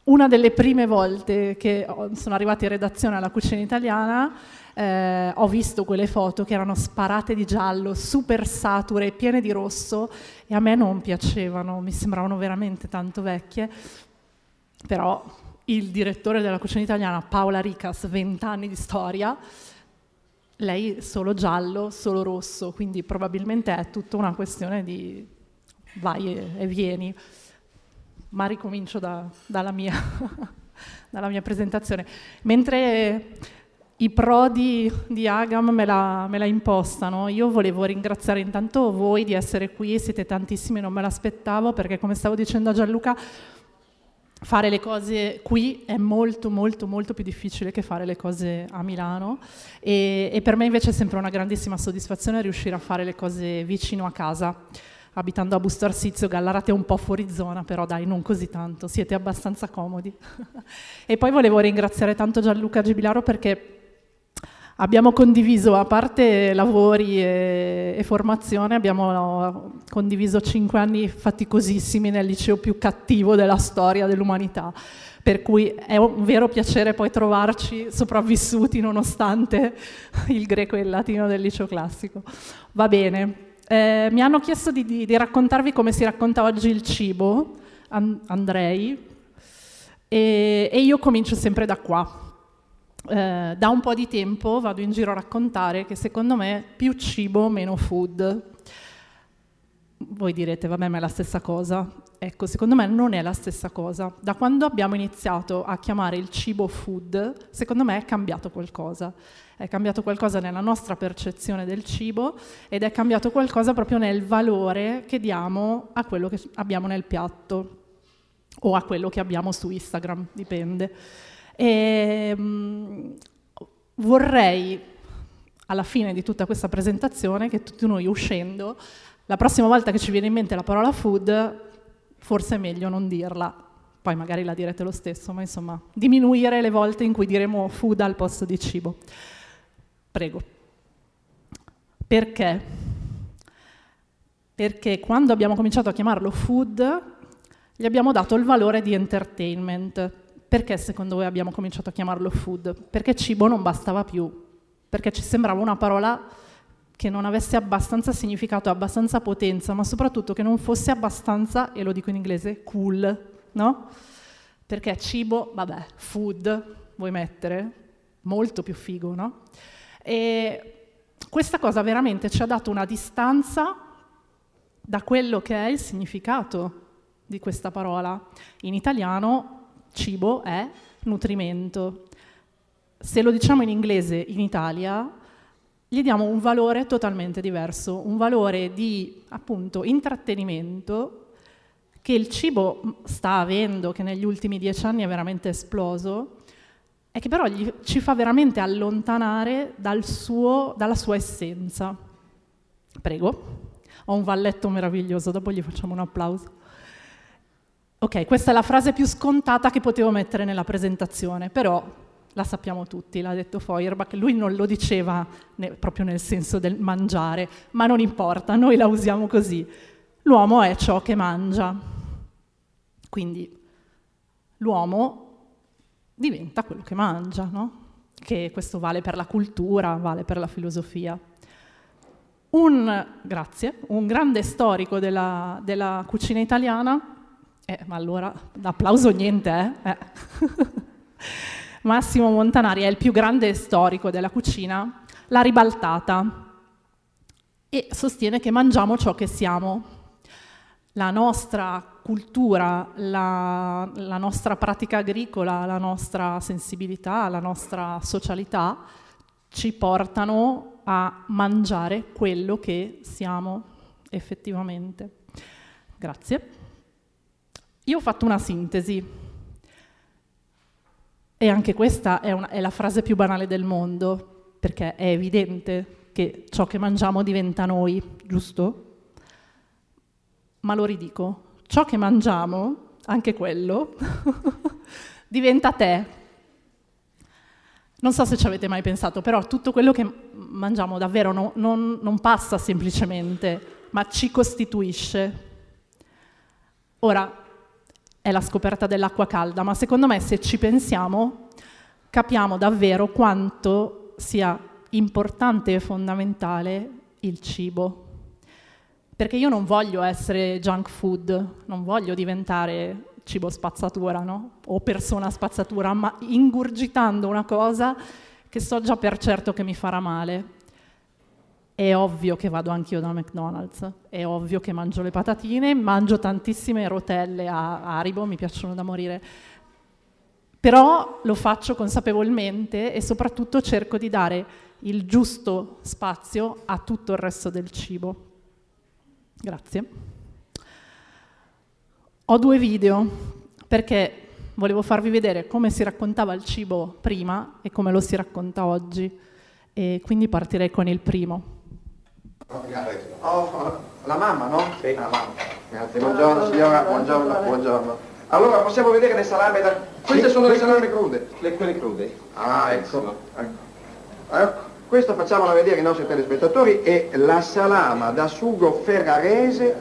una delle prime volte che sono arrivata in redazione alla Cucina Italiana, ho visto quelle foto che erano sparate di giallo, super sature, piene di rosso, e a me non piacevano, mi sembravano veramente tanto vecchie. Però il direttore della Cucina Italiana, Paola Ricas, 20 anni di storia, lei solo giallo, solo rosso, quindi probabilmente è tutta una questione di vai e vieni. Ma ricomincio dalla mia presentazione. Mentre i pro di Agam me la impostano, io volevo ringraziare intanto voi di essere qui, siete tantissimi, non me l'aspettavo, perché come stavo dicendo a Gianluca, fare le cose qui è molto molto molto più difficile che fare le cose a Milano, e per me invece è sempre una grandissima soddisfazione riuscire a fare le cose vicino a casa. Abitando a Busto Arsizio, Gallarate è un po' fuori zona, però dai, non così tanto, siete abbastanza comodi. E poi volevo ringraziare tanto Gianluca Gibilaro, perché abbiamo condiviso, a parte lavori e formazione, abbiamo condiviso 5 anni faticosissimi nel liceo più cattivo della storia dell'umanità, per cui è un vero piacere poi trovarci sopravvissuti nonostante il greco e il latino del liceo classico. Va bene. Mi hanno chiesto di raccontarvi come si racconta oggi il cibo, Andrei, e io comincio sempre da qua. Da un po' di tempo vado in giro a raccontare che secondo me più cibo, meno food. Voi direte, vabbè, ma è la stessa cosa. Ecco, secondo me non è la stessa cosa. Da quando abbiamo iniziato a chiamare il cibo food, secondo me è cambiato qualcosa. È cambiato qualcosa nella nostra percezione del cibo, ed è cambiato qualcosa proprio nel valore che diamo a quello che abbiamo nel piatto, o a quello che abbiamo su Instagram, dipende. Vorrei, alla fine di tutta questa presentazione, che tutti noi uscendo, la prossima volta che ci viene in mente la parola food, forse è meglio non dirla, poi magari la direte lo stesso, ma insomma, diminuire le volte in cui diremo food al posto di cibo. Prego. Perché? Perché quando abbiamo cominciato a chiamarlo food, gli abbiamo dato il valore di entertainment. Perché secondo voi abbiamo cominciato a chiamarlo food? Perché cibo non bastava più, perché ci sembrava una parola che non avesse abbastanza significato, abbastanza potenza, ma soprattutto che non fosse abbastanza, e lo dico in inglese, cool, no? Perché cibo, vabbè, food, vuoi mettere? Molto più figo, no? E questa cosa veramente ci ha dato una distanza da quello che è il significato di questa parola. In italiano cibo è nutrimento. Se lo diciamo in inglese in Italia, gli diamo un valore totalmente diverso, un valore di, appunto, intrattenimento che il cibo sta avendo, che negli ultimi 10 anni è veramente esploso, e che però ci fa veramente allontanare dalla sua essenza. Prego, ho un valletto meraviglioso, dopo gli facciamo un applauso. Ok, questa è la frase più scontata che potevo mettere nella presentazione, però la sappiamo tutti, l'ha detto Feuerbach, lui non lo diceva proprio nel senso del mangiare, ma non importa, noi la usiamo così. L'uomo è ciò che mangia, quindi l'uomo diventa quello che mangia, no? Che questo vale per la cultura, vale per la filosofia. Un grande storico della cucina italiana, ma allora d'applauso niente, Massimo Montanari è il più grande storico della cucina, l'ha ribaltata e sostiene che mangiamo ciò che siamo. La nostra cultura, la nostra pratica agricola, la nostra sensibilità, la nostra socialità ci portano a mangiare quello che siamo effettivamente. Grazie. Io ho fatto una sintesi, e anche questa è la frase più banale del mondo, perché è evidente che ciò che mangiamo diventa noi, giusto? Ma lo ridico, ciò che mangiamo, anche quello, diventa te. Non so se ci avete mai pensato, però tutto quello che mangiamo davvero non passa semplicemente, ma ci costituisce. Ora, è la scoperta dell'acqua calda, ma secondo me se ci pensiamo capiamo davvero quanto sia importante e fondamentale il cibo. Perché io non voglio essere junk food, non voglio diventare cibo spazzatura, no? O persona spazzatura, ma ingurgitando una cosa che so già per certo che mi farà male. È ovvio che vado anch'io da McDonald's, è ovvio che mangio le patatine, mangio tantissime rotelle a Haribo, mi piacciono da morire. Però lo faccio consapevolmente e soprattutto cerco di dare il giusto spazio a tutto il resto del cibo. Grazie. Ho 2 video perché volevo farvi vedere come si raccontava il cibo prima e come lo si racconta oggi, e quindi partirei con il primo. Oh, la mamma, no? Sì. La mamma. Grazie, buongiorno signora, buongiorno. Allora possiamo vedere le salame da... Queste sono le salame crude. Quelle crude. Ah, ecco. Ecco. Questo facciamola vedere ai nostri telespettatori, è la salama da sugo ferrarese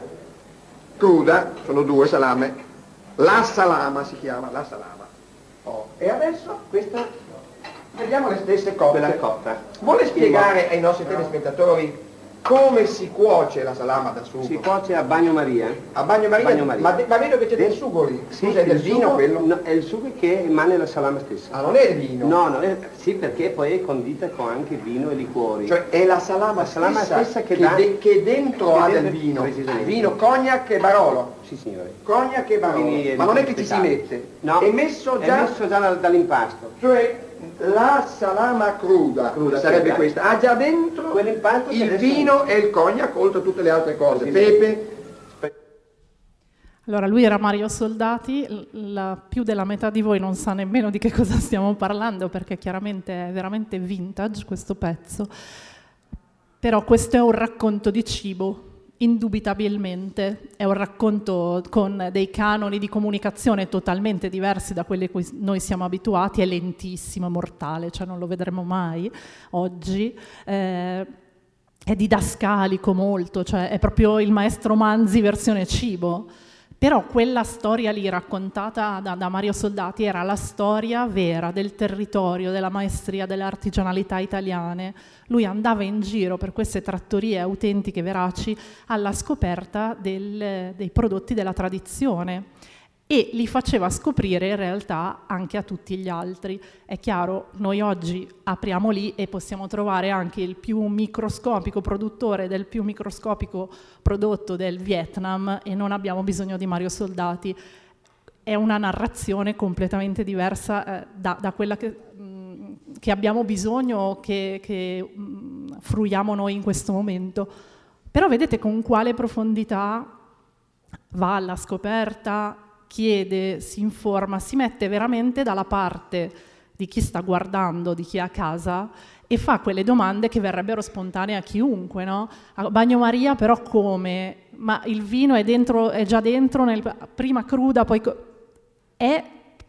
cruda, sono 2 salame. La salama si chiama, la salama. Oh. E adesso questa, vediamo le stesse cotte. Quella cotta. Vuole spiegare ai nostri telespettatori come si cuoce la salama da sugo? Si cuoce a bagnomaria. A bagnomaria? Ma vedo che c'è del sugo lì. Sì, cos'è, del vino quello? No, è il sugo che emana la salama stessa. Ah, non è il vino? No, sì, perché poi è condita con anche vino e liquori. Cioè è la salama stessa che dentro ha del vino. Vino, cognac e Barolo. Sì, signore. Cognac e Barolo. Ma non è che ci si mette? No, è messo già dall'impasto. Cioè la salama cruda sarebbe questa, ha già dentro il vino e il cognac, oltre a tutte le altre cose, pepe. Allora, lui era Mario Soldati, più della metà di voi non sa nemmeno di che cosa stiamo parlando, perché chiaramente è veramente vintage questo pezzo, però questo è un racconto di cibo, indubitabilmente, è un racconto con dei canoni di comunicazione totalmente diversi da quelli a cui noi siamo abituati, è lentissimo, mortale, cioè non lo vedremo mai oggi, è didascalico molto, cioè è proprio il maestro Manzi versione cibo. Però quella storia lì raccontata da Mario Soldati era la storia vera del territorio, della maestria, delle artigianalità italiane. Lui andava in giro per queste trattorie autentiche, veraci, alla scoperta dei prodotti della tradizione e li faceva scoprire in realtà anche a tutti gli altri. È chiaro, noi oggi apriamo lì e possiamo trovare anche il più microscopico produttore del più microscopico prodotto del Vietnam e non abbiamo bisogno di Mario Soldati. È una narrazione completamente diversa da quella che abbiamo bisogno, che fruiamo noi in questo momento. Però vedete con quale profondità va alla scoperta, chiede, si informa, si mette veramente dalla parte di chi sta guardando, di chi è a casa e fa quelle domande che verrebbero spontanee a chiunque, no? A bagnomaria però come? Ma il vino è già dentro, prima cruda, poi... È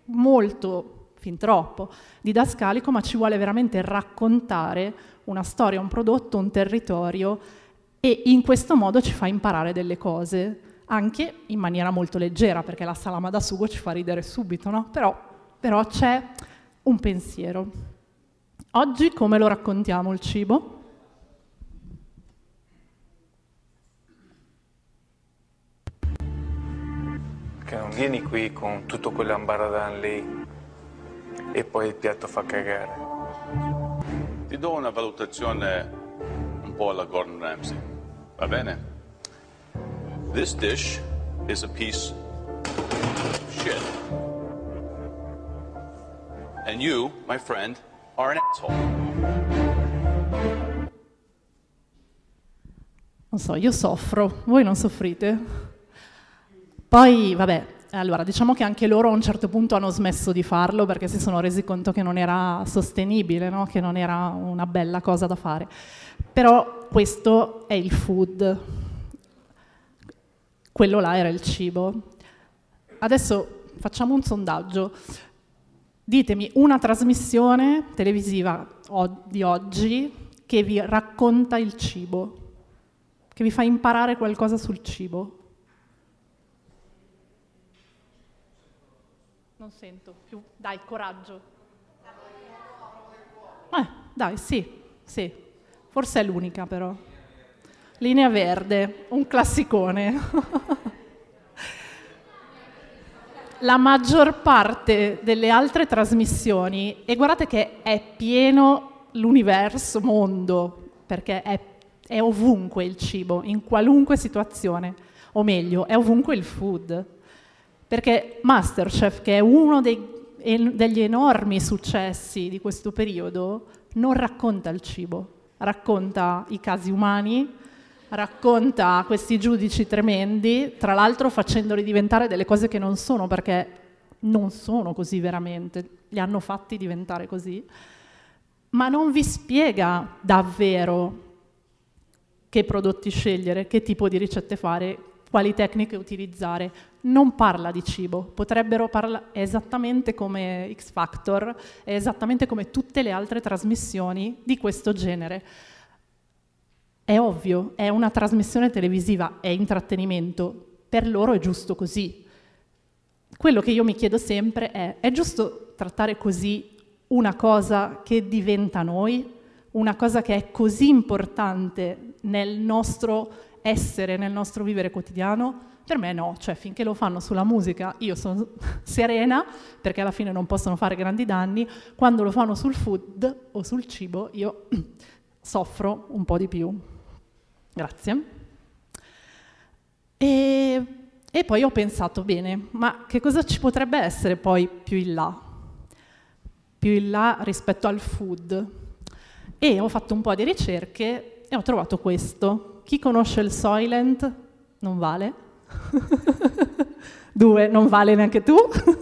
molto, fin troppo, didascalico, ma ci vuole veramente raccontare una storia, un prodotto, un territorio e in questo modo ci fa imparare delle cose. Anche in maniera molto leggera, perché la salama da sugo ci fa ridere subito, no? Però c'è un pensiero. Oggi come lo raccontiamo il cibo? Che non vieni qui con tutto quell'ambaradan lì e poi il piatto fa cagare. Ti do una valutazione un po' alla Gordon Ramsay, va bene? This dish is a piece of shit. And you, my friend, are an asshole. Non so, io soffro, voi non soffrite? Poi, vabbè, allora, diciamo che anche loro a un certo punto hanno smesso di farlo perché si sono resi conto che non era sostenibile, no? Che non era una bella cosa da fare. Però questo è il food. Quello là era il cibo. Adesso facciamo un sondaggio. Ditemi una trasmissione televisiva di oggi che vi racconta il cibo, che vi fa imparare qualcosa sul cibo. Non sento più. Dai, coraggio. Dai, sì. Forse è l'unica però. Linea verde, un classicone. La maggior parte delle altre trasmissioni, e guardate che è pieno l'universo, mondo, perché è ovunque il cibo, in qualunque situazione, o meglio, è ovunque il food. Perché MasterChef, che è uno degli enormi successi di questo periodo, non racconta il cibo, racconta i casi umani, racconta questi giudici tremendi, tra l'altro facendoli diventare delle cose che non sono, perché non sono così veramente, li hanno fatti diventare così, ma non vi spiega davvero che prodotti scegliere, che tipo di ricette fare, quali tecniche utilizzare. Non parla di cibo, potrebbero parlare esattamente come X Factor, esattamente come tutte le altre trasmissioni di questo genere. È ovvio, è una trasmissione televisiva, è intrattenimento, per loro è giusto così. Quello che io mi chiedo sempre è giusto trattare così una cosa che diventa noi, una cosa che è così importante nel nostro essere, nel nostro vivere quotidiano? Per me no, cioè finché lo fanno sulla musica io sono serena, perché alla fine non possono fare grandi danni. Quando lo fanno sul food o sul cibo io soffro un po' di più. Grazie. E poi ho pensato, bene, ma che cosa ci potrebbe essere poi più in là? Più in là rispetto al food. E ho fatto un po' di ricerche e ho trovato questo. Chi conosce il Soylent? Non vale? 2, non vale neanche tu?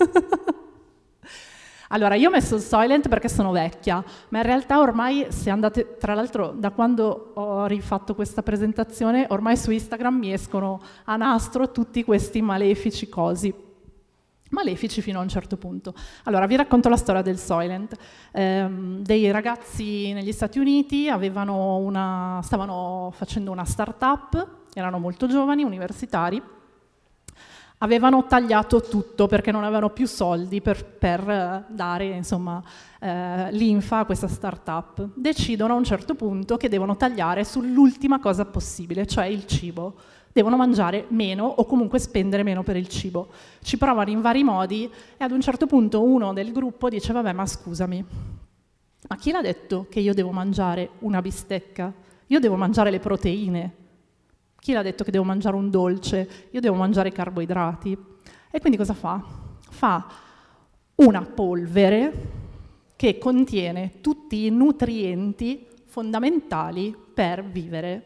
Allora, io ho messo il Soylent perché sono vecchia, ma in realtà ormai, se andate, tra l'altro da quando ho rifatto questa presentazione, ormai su Instagram mi escono a nastro tutti questi malefici cosi. Malefici fino a un certo punto. Allora, vi racconto la storia del Soylent. Dei ragazzi negli Stati Uniti stavano facendo una start-up, erano molto giovani, universitari, avevano tagliato tutto perché non avevano più soldi per dare, insomma, linfa a questa start-up. Decidono a un certo punto che devono tagliare sull'ultima cosa possibile, cioè il cibo. Devono mangiare meno o comunque spendere meno per il cibo. Ci provano in vari modi e ad un certo punto uno del gruppo dice: vabbè, ma scusami, ma chi l'ha detto che io devo mangiare una bistecca? Io devo mangiare le proteine. Chi l'ha detto che devo mangiare un dolce? Io devo mangiare i carboidrati. E quindi cosa fa? Fa una polvere che contiene tutti i nutrienti fondamentali per vivere.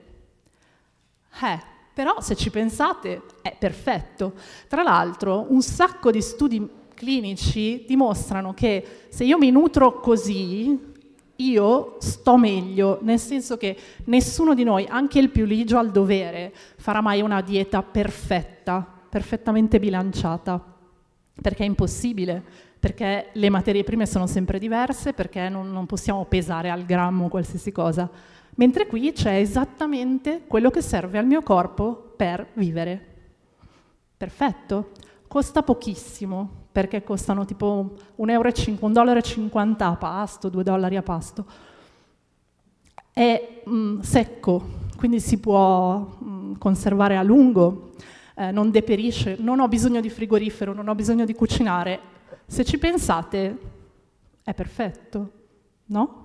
Però se ci pensate è perfetto. Tra l'altro un sacco di studi clinici dimostrano che se io mi nutro così, io sto meglio, nel senso che nessuno di noi, anche il più ligio al dovere, farà mai una dieta perfetta, perfettamente bilanciata, perché è impossibile, perché le materie prime sono sempre diverse, perché non possiamo pesare al grammo qualsiasi cosa. Mentre qui c'è esattamente quello che serve al mio corpo per vivere. Perfetto. Costa pochissimo, perché costano tipo $1,50 a pasto, $2 a pasto. È secco, quindi si può conservare a lungo, non deperisce, non ho bisogno di frigorifero, non ho bisogno di cucinare. Se ci pensate, è perfetto, no?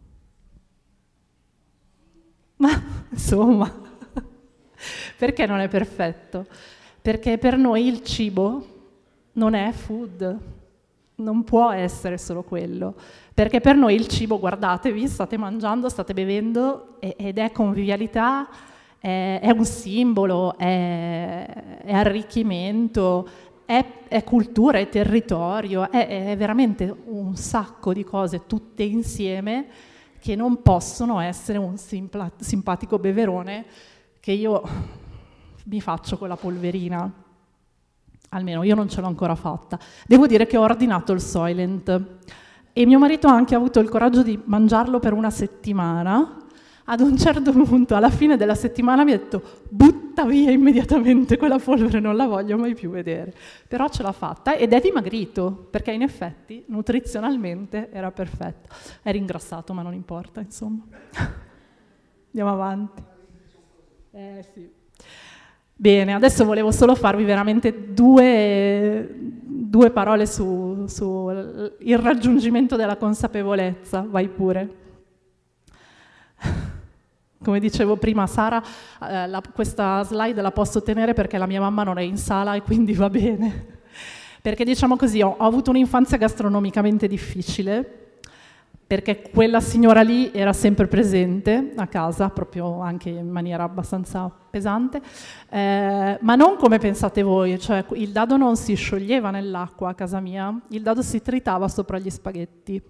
Ma insomma, perché non è perfetto? Perché per noi il cibo non è food, non può essere solo quello. Perché per noi il cibo, guardatevi, state mangiando, state bevendo ed è convivialità, è un simbolo, è arricchimento, è cultura, è territorio, è veramente un sacco di cose tutte insieme che non possono essere un simpatico beverone che io mi faccio con la polverina. Almeno io non ce l'ho ancora fatta. Devo dire che ho ordinato il Soylent e mio marito ha anche avuto il coraggio di mangiarlo per una settimana, Ad un certo punto, alla fine della settimana, mi ha detto butta via immediatamente quella polvere, non la voglio mai più vedere. Però ce l'ha fatta ed è dimagrito, perché in effetti nutrizionalmente era perfetto. È ringrassato, ma non importa, insomma. Andiamo avanti. Sì. Bene, adesso volevo solo farvi veramente due parole su il raggiungimento della consapevolezza. Vai pure. Come dicevo prima, Sara, questa slide la posso tenere perché la mia mamma non è in sala e quindi va bene. Perché diciamo così, ho avuto un'infanzia gastronomicamente difficile, perché quella signora lì era sempre presente a casa, proprio anche in maniera abbastanza pesante, ma non come pensate voi, cioè il dado non si scioglieva nell'acqua a casa mia, il dado si tritava sopra gli spaghetti.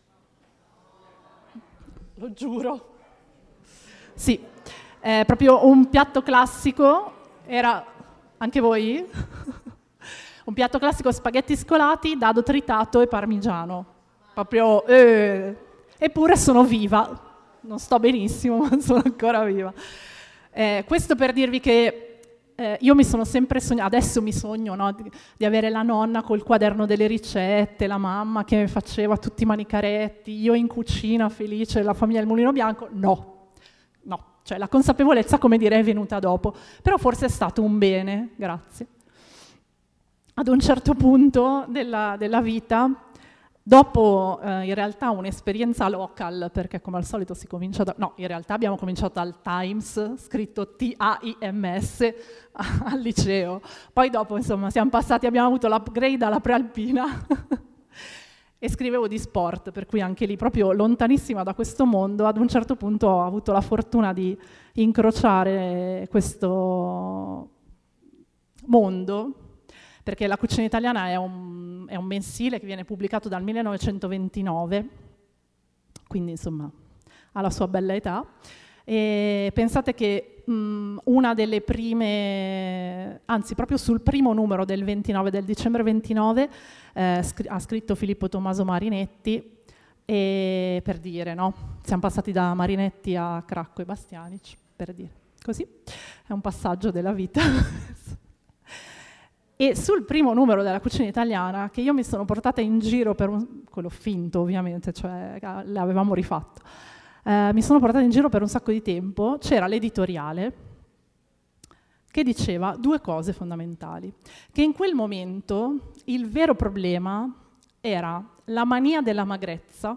Lo giuro. Sì, proprio un piatto classico, era, anche voi? Un piatto classico, spaghetti scolati, dado tritato e parmigiano. Proprio, eppure sono viva, non sto benissimo, ma sono ancora viva. Questo per dirvi che io mi sono sempre sognata, adesso mi sogno, no, di avere la nonna col quaderno delle ricette, la mamma che faceva tutti i manicaretti, io in cucina felice, la famiglia del Mulino Bianco, no, cioè la consapevolezza, come dire, è venuta dopo, però forse è stato un bene, grazie. Ad un certo punto della vita, dopo in realtà un'esperienza local, perché come al solito si comincia da... No, in realtà abbiamo cominciato al Times, scritto T-A-I-M-S, al liceo. Poi dopo, insomma, siamo passati, abbiamo avuto l'upgrade alla prealpina e scrivevo di sport, per cui anche lì, proprio lontanissima da questo mondo, ad un certo punto ho avuto la fortuna di incrociare questo mondo, perché la cucina italiana è un mensile che viene pubblicato dal 1929, quindi insomma ha la sua bella età, e pensate che una delle prime, anzi proprio sul primo numero del dicembre 29, ha scritto Filippo Tommaso Marinetti, e per dire, no? Siamo passati da Marinetti a Cracco e Bastianic, per dire, così, è un passaggio della vita. E sul primo numero della cucina italiana, che io mi sono portata in giro per quello finto ovviamente, cioè l'avevamo rifatto, mi sono portata in giro per un sacco di tempo, c'era l'editoriale che diceva due cose fondamentali, che in quel momento il vero problema era la mania della magrezza,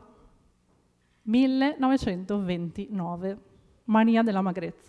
1929, mania della magrezza,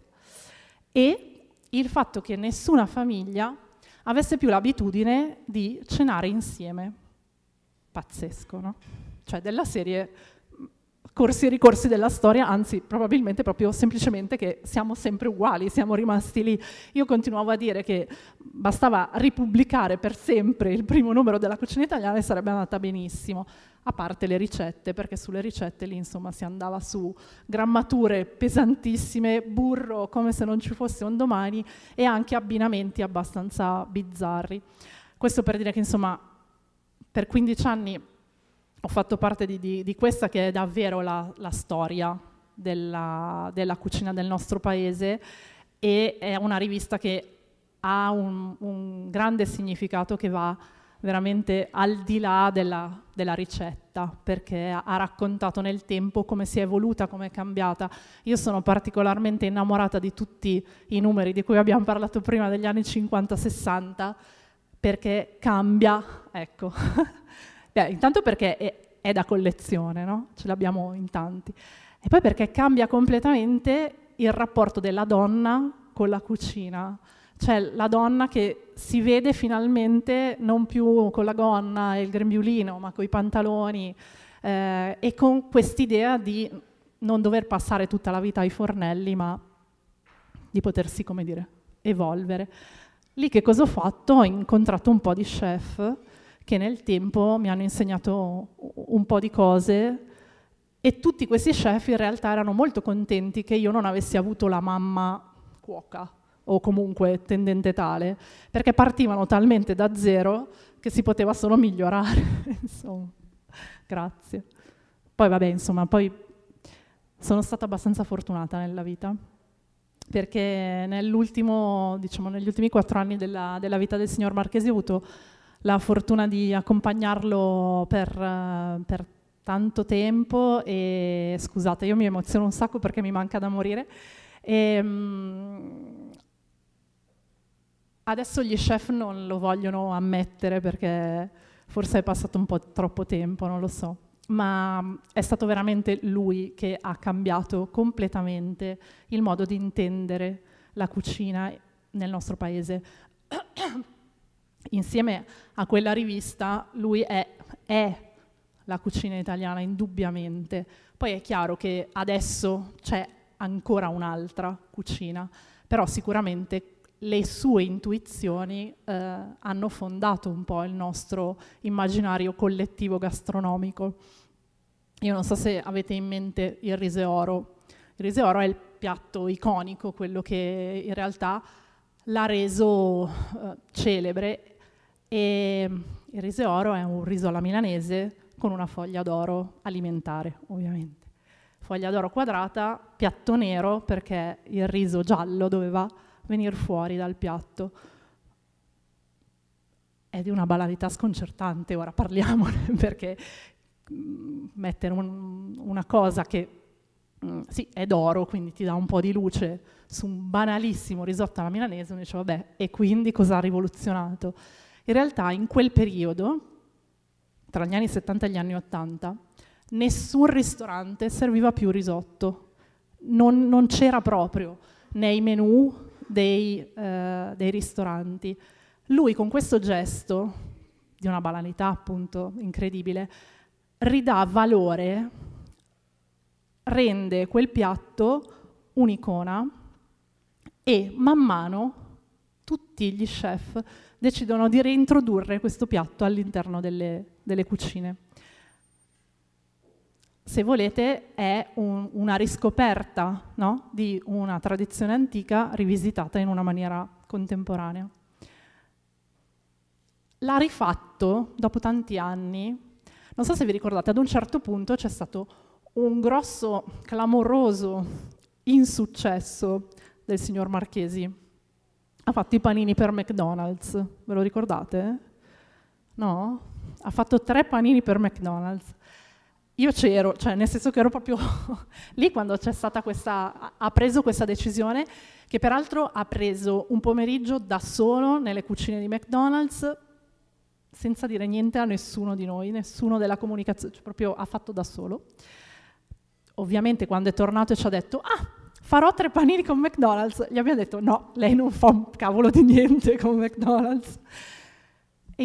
e il fatto che nessuna famiglia avesse più l'abitudine di cenare insieme. Pazzesco, no? Cioè della serie corsi e ricorsi della storia, anzi probabilmente proprio semplicemente che siamo sempre uguali, siamo rimasti lì. Io continuavo a dire che bastava ripubblicare per sempre il primo numero della cucina italiana e sarebbe andata benissimo, a parte le ricette, perché sulle ricette lì insomma si andava su grammature pesantissime, burro come se non ci fosse un domani e anche abbinamenti abbastanza bizzarri. Questo per dire che insomma per 15 anni ho fatto parte di questa che è davvero la storia della cucina del nostro paese, e è una rivista che ha un grande significato che va veramente al di là della ricetta, perché ha raccontato nel tempo come si è evoluta, come è cambiata. Io sono particolarmente innamorata di tutti i numeri di cui abbiamo parlato prima, degli anni 50-60, perché cambia, ecco. Beh, intanto perché è da collezione, no? Ce l'abbiamo in tanti. E poi perché cambia completamente il rapporto della donna con la cucina. Cioè la donna che si vede finalmente non più con la gonna e il grembiulino, ma con i pantaloni, e con quest'idea di non dover passare tutta la vita ai fornelli, ma di potersi, come dire, evolvere. Lì che cosa ho fatto? Ho incontrato un po' di chef che nel tempo mi hanno insegnato un po' di cose, e tutti questi chef in realtà erano molto contenti che io non avessi avuto la mamma cuoca o comunque tendente tale, perché partivano talmente da zero che si poteva solo migliorare. Insomma, grazie. Poi vabbè, insomma, poi sono stata abbastanza fortunata nella vita, perché negli ultimi 4 anni della vita del signor Marchesi ho avuto la fortuna di accompagnarlo per tanto tempo e scusate, io mi emoziono un sacco perché mi manca da morire. Adesso gli chef non lo vogliono ammettere perché forse è passato un po' troppo tempo, non lo so, ma è stato veramente lui che ha cambiato completamente il modo di intendere la cucina nel nostro paese. Insieme a quella rivista lui è la cucina italiana, indubbiamente. Poi è chiaro che adesso c'è ancora un'altra cucina, però sicuramente le sue intuizioni hanno fondato un po' il nostro immaginario collettivo gastronomico. Io non so se avete in mente il riseoro. Il riseoro è il piatto iconico, quello che in realtà l'ha reso celebre, e il riseoro è un riso alla milanese con una foglia d'oro alimentare, ovviamente. Foglia d'oro quadrata, piatto nero perché il riso giallo doveva venire fuori dal piatto. È di una banalità sconcertante, ora parliamone, perché mettere una cosa che sì, è d'oro, quindi ti dà un po' di luce su un banalissimo risotto alla milanese, uno dice vabbè, e quindi cosa ha rivoluzionato? In realtà in quel periodo, tra gli anni 70 e gli anni 80, nessun ristorante serviva più risotto, non c'era proprio nei menù dei ristoranti. Lui con questo gesto, di una banalità appunto incredibile, ridà valore, rende quel piatto un'icona e man mano tutti gli chef decidono di reintrodurre questo piatto all'interno delle cucine. Se volete, è una riscoperta, no? Di una tradizione antica rivisitata in una maniera contemporanea. L'ha rifatto dopo tanti anni. Non so se vi ricordate, ad un certo punto c'è stato un grosso, clamoroso insuccesso del signor Marchesi. Ha fatto i panini per McDonald's, ve lo ricordate? No? Ha fatto 3 panini per McDonald's. Io c'ero, cioè nel senso che ero proprio lì quando c'è stata ha preso questa decisione, che peraltro ha preso un pomeriggio da solo nelle cucine di McDonald's, senza dire niente a nessuno di noi, nessuno della comunicazione, cioè proprio ha fatto da solo. Ovviamente quando è tornato e ci ha detto farò 3 panini con McDonald's, gli abbiamo detto no, lei non fa un cavolo di niente con McDonald's. E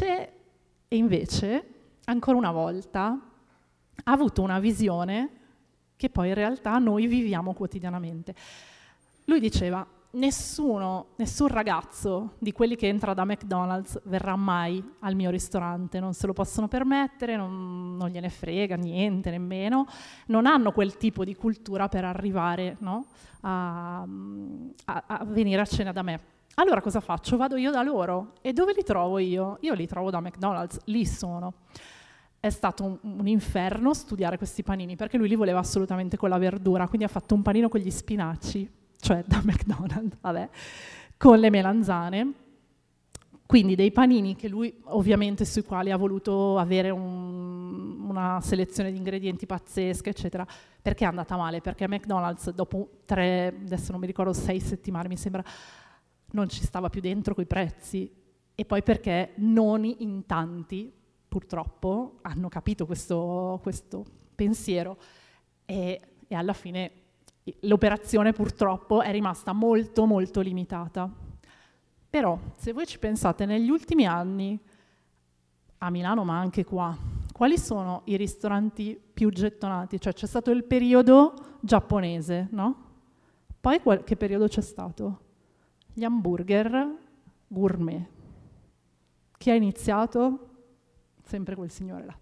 invece, ancora una volta, ha avuto una visione che poi in realtà noi viviamo quotidianamente. Lui diceva, nessun ragazzo di quelli che entra da McDonald's verrà mai al mio ristorante, non se lo possono permettere, non gliene frega niente nemmeno, non hanno quel tipo di cultura per arrivare, no, a venire a cena da me. Allora cosa faccio? Vado io da loro. E dove li trovo io? Io li trovo da McDonald's, lì sono. È stato un inferno studiare questi panini, perché lui li voleva assolutamente con la verdura, quindi ha fatto un panino con gli spinaci, cioè da McDonald's, vabbè, con le melanzane, quindi dei panini che lui ovviamente sui quali ha voluto avere una selezione di ingredienti pazzesca, eccetera. Perché è andata male? Perché McDonald's dopo 3, adesso non mi ricordo, 6 settimane mi sembra, non ci stava più dentro coi prezzi, e poi perché non in tanti purtroppo hanno capito questo pensiero e alla fine l'operazione purtroppo è rimasta molto molto limitata. Però se voi ci pensate, negli ultimi anni a Milano ma anche qua, quali sono i ristoranti più gettonati? Cioè c'è stato il periodo giapponese, no? Poi che periodo c'è stato? Gli hamburger gourmet. Chi ha iniziato? Sempre quel signore là.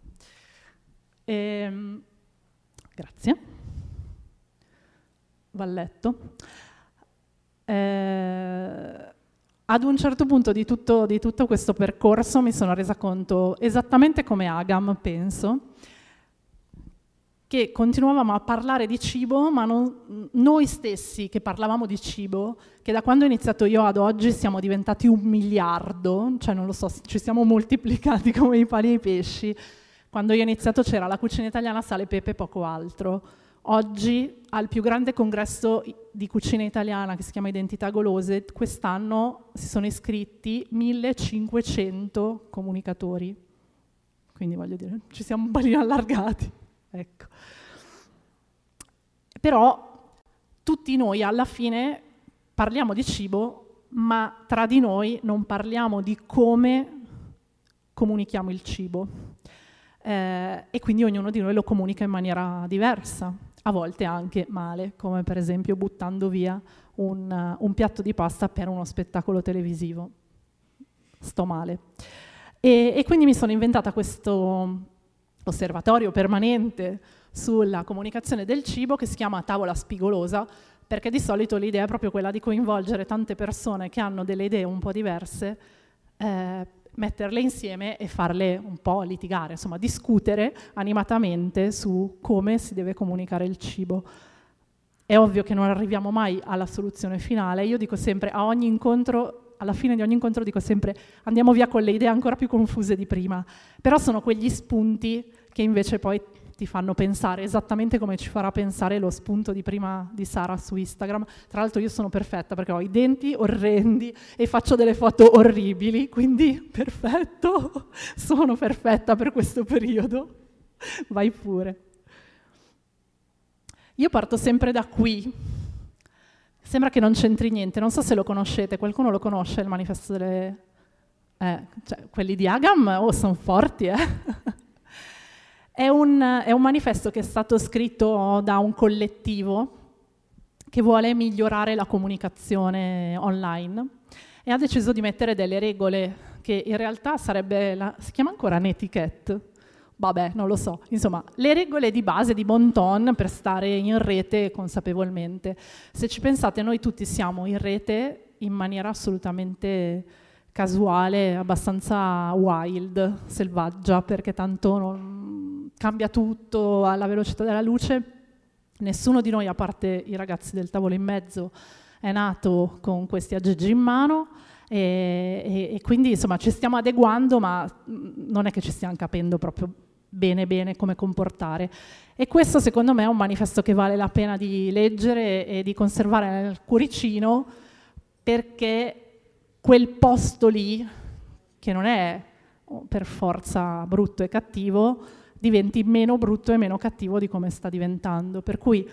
Grazie. Valletto. Ad un certo punto di tutto questo percorso mi sono resa conto, esattamente come Agam, penso, che continuavamo a parlare di cibo, ma noi stessi che parlavamo di cibo, che da quando ho iniziato io ad oggi siamo diventati 1 miliardo, cioè non lo so, ci siamo moltiplicati come i pani e i pesci. Quando io ho iniziato c'era la cucina italiana, sale, pepe e poco altro. Oggi, al più grande congresso di cucina italiana che si chiama Identità Golose, quest'anno si sono iscritti 1500 comunicatori. Quindi voglio dire, ci siamo un po' allargati. Ecco. Però tutti noi alla fine parliamo di cibo, ma tra di noi non parliamo di come comunichiamo il cibo. E quindi ognuno di noi lo comunica in maniera diversa, a volte anche male, come per esempio buttando via un piatto di pasta per uno spettacolo televisivo. Sto male. E quindi mi sono inventata questo osservatorio permanente sulla comunicazione del cibo che si chiama Tavola Spigolosa, perché di solito l'idea è proprio quella di coinvolgere tante persone che hanno delle idee un po' diverse, metterle insieme e farle un po' litigare, insomma discutere animatamente su come si deve comunicare il cibo. È ovvio che non arriviamo mai alla soluzione finale. Io dico sempre, a ogni incontro, alla fine di ogni incontro dico sempre andiamo via con le idee ancora più confuse di prima, però sono quegli spunti che invece poi ti fanno pensare, esattamente come ci farà pensare lo spunto di prima di Sara su Instagram. Tra l'altro io sono perfetta perché ho i denti orrendi e faccio delle foto orribili, quindi perfetto, sono perfetta per questo periodo. Vai pure. Io parto sempre da qui. Sembra che non c'entri niente, non so se lo conoscete, qualcuno lo conosce, il manifesto delle... cioè, quelli di Agam sono forti, È un manifesto che è stato scritto da un collettivo che vuole migliorare la comunicazione online e ha deciso di mettere delle regole che in realtà sarebbe, si chiama ancora netiquette? Vabbè, non lo so. Insomma, le regole di base, di bon ton per stare in rete consapevolmente. Se ci pensate, noi tutti siamo in rete in maniera assolutamente casuale, abbastanza wild, selvaggia, perché tanto non cambia tutto alla velocità della luce. Nessuno di noi, a parte i ragazzi del tavolo in mezzo, è nato con questi aggeggi in mano e quindi insomma ci stiamo adeguando, ma non è che ci stiamo capendo proprio bene come comportare. E questo secondo me è un manifesto che vale la pena di leggere e di conservare nel cuoricino, perché quel posto lì, che non è per forza brutto e cattivo, diventi meno brutto e meno cattivo di come sta diventando. Per cui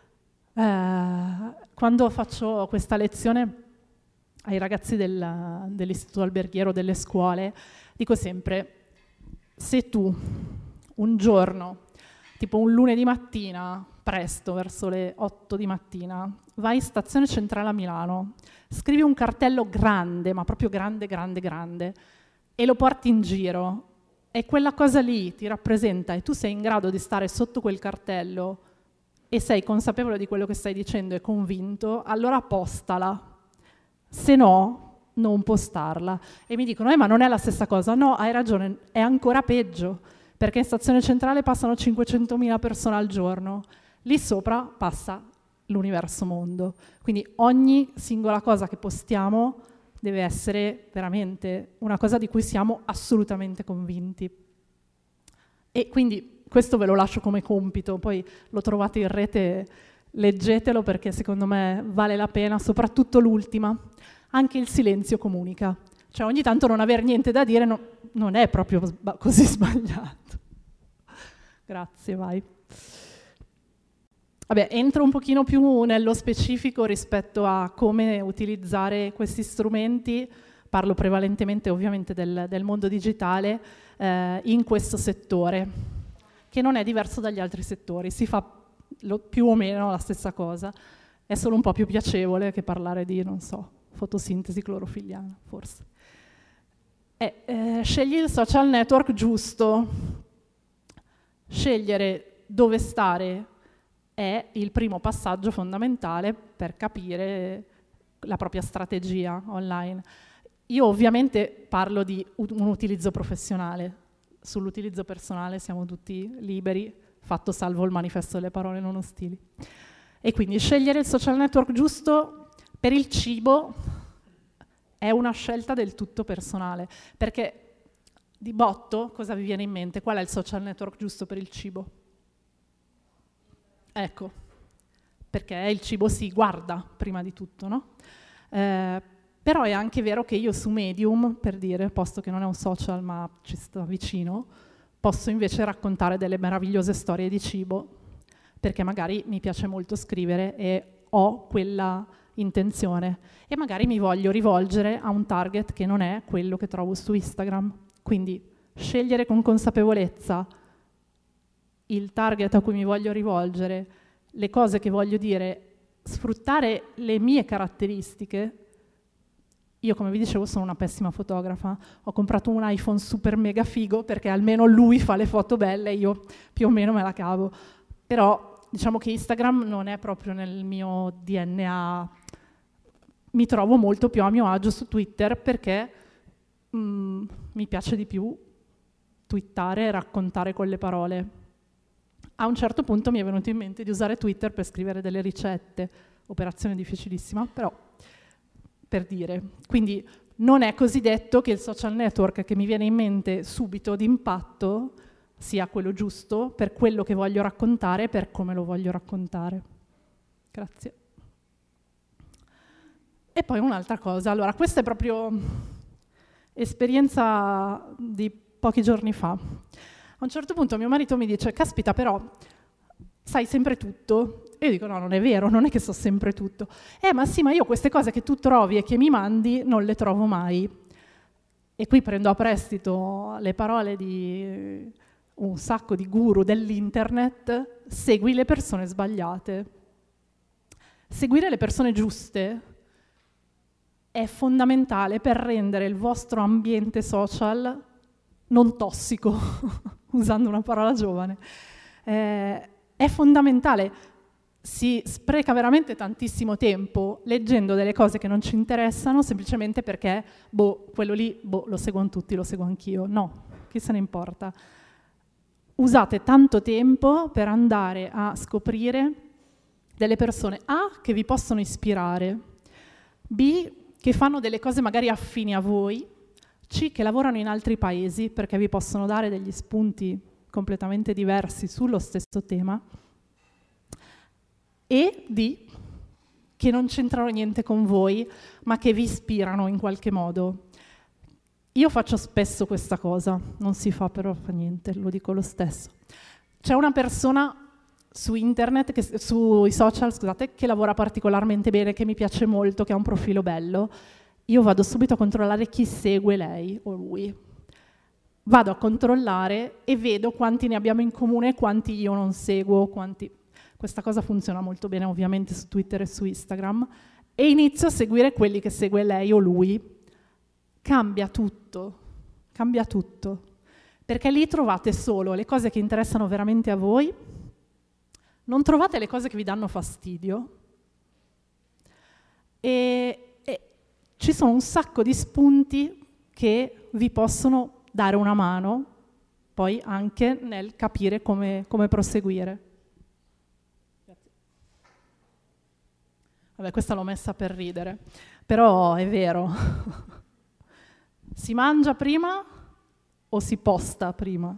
quando faccio questa lezione ai ragazzi dell'istituto alberghiero, delle scuole, dico sempre, se tu un giorno, tipo un lunedì mattina, presto, verso le 8 di mattina, vai in stazione centrale a Milano, scrivi un cartello grande, ma proprio grande, e lo porti in giro, e quella cosa lì ti rappresenta e tu sei in grado di stare sotto quel cartello e sei consapevole di quello che stai dicendo e convinto, allora postala. Se no, non postarla. E mi dicono, ma non è la stessa cosa. No, hai ragione, è ancora peggio, perché in stazione centrale passano 500.000 persone al giorno. Lì sopra passa l'universo mondo. Quindi ogni singola cosa che postiamo deve essere veramente una cosa di cui siamo assolutamente convinti. E quindi questo ve lo lascio come compito, poi lo trovate in rete, leggetelo perché secondo me vale la pena, soprattutto l'ultima. Anche il silenzio comunica. Cioè ogni tanto non aver niente da dire non è proprio così sbagliato. Grazie, vai. Vabbè, entro un pochino più nello specifico rispetto a come utilizzare questi strumenti, parlo prevalentemente ovviamente del mondo digitale, in questo settore, che non è diverso dagli altri settori, si fa più o meno la stessa cosa, è solo un po' più piacevole che parlare di, non so, fotosintesi clorofilliana, forse. Scegli il social network giusto. Scegliere dove stare è il primo passaggio fondamentale per capire la propria strategia online. Io ovviamente parlo di un utilizzo professionale, sull'utilizzo personale siamo tutti liberi, fatto salvo il manifesto delle parole non ostili. E quindi scegliere il social network giusto per il cibo è una scelta del tutto personale, perché di botto cosa vi viene in mente? Qual è il social network giusto per il cibo? Ecco, perché il cibo si guarda prima di tutto, no? Però è anche vero che io su Medium, per dire, posto che non è un social ma ci sta vicino, posso invece raccontare delle meravigliose storie di cibo, perché magari mi piace molto scrivere e ho quella intenzione e magari mi voglio rivolgere a un target che non è quello che trovo su Instagram. Quindi scegliere con consapevolezza il target a cui mi voglio rivolgere, le cose che voglio dire, sfruttare le mie caratteristiche. Io, come vi dicevo, sono una pessima fotografa. Ho comprato un iPhone super mega figo perché almeno lui fa le foto belle e io più o meno me la cavo. Però diciamo che Instagram non è proprio nel mio DNA. Mi trovo molto più a mio agio su Twitter perché mi piace di più twittare e raccontare con le parole. A un certo punto mi è venuto in mente di usare Twitter per scrivere delle ricette, operazione difficilissima, però per dire. Quindi non è così detto che il social network che mi viene in mente subito d'impatto sia quello giusto per quello che voglio raccontare e per come lo voglio raccontare. Grazie. E poi un'altra cosa, allora questa è proprio esperienza di pochi giorni fa. A un certo punto mio marito mi dice: caspita, però sai sempre tutto. E io dico: no, non è vero, non è che so sempre tutto. Ma sì, ma io queste cose che tu trovi e che mi mandi non le trovo mai. E qui prendo a prestito le parole di un sacco di guru dell'internet: segui le persone sbagliate. Seguire le persone giuste è fondamentale per rendere il vostro ambiente social non tossico, usando una parola giovane. È fondamentale. Si spreca veramente tantissimo tempo leggendo delle cose che non ci interessano semplicemente perché, quello lì, lo seguono tutti, lo seguo anch'io. No, chi se ne importa. Usate tanto tempo per andare a scoprire delle persone, A, che vi possono ispirare, B, che fanno delle cose magari affini a voi, C, che lavorano in altri paesi perché vi possono dare degli spunti completamente diversi sullo stesso tema, e D, che non c'entrano niente con voi, ma che vi ispirano in qualche modo. Io faccio spesso questa cosa, non si fa però fa niente, lo dico lo stesso. C'è una persona su internet, sui social, scusate, che lavora particolarmente bene, che mi piace molto, che ha un profilo bello. Io vado subito a controllare chi segue lei o lui. Vado a controllare e vedo quanti ne abbiamo in comune e quanti io non seguo, quanti... Questa cosa funziona molto bene ovviamente su Twitter e su Instagram, e inizio a seguire quelli che segue lei o lui. Cambia tutto, perché lì trovate solo le cose che interessano veramente a voi, non trovate le cose che vi danno fastidio, e ci sono un sacco di spunti che vi possono dare una mano poi anche nel capire come proseguire. Vabbè, questa l'ho messa per ridere, però è vero. Si mangia prima o si posta prima?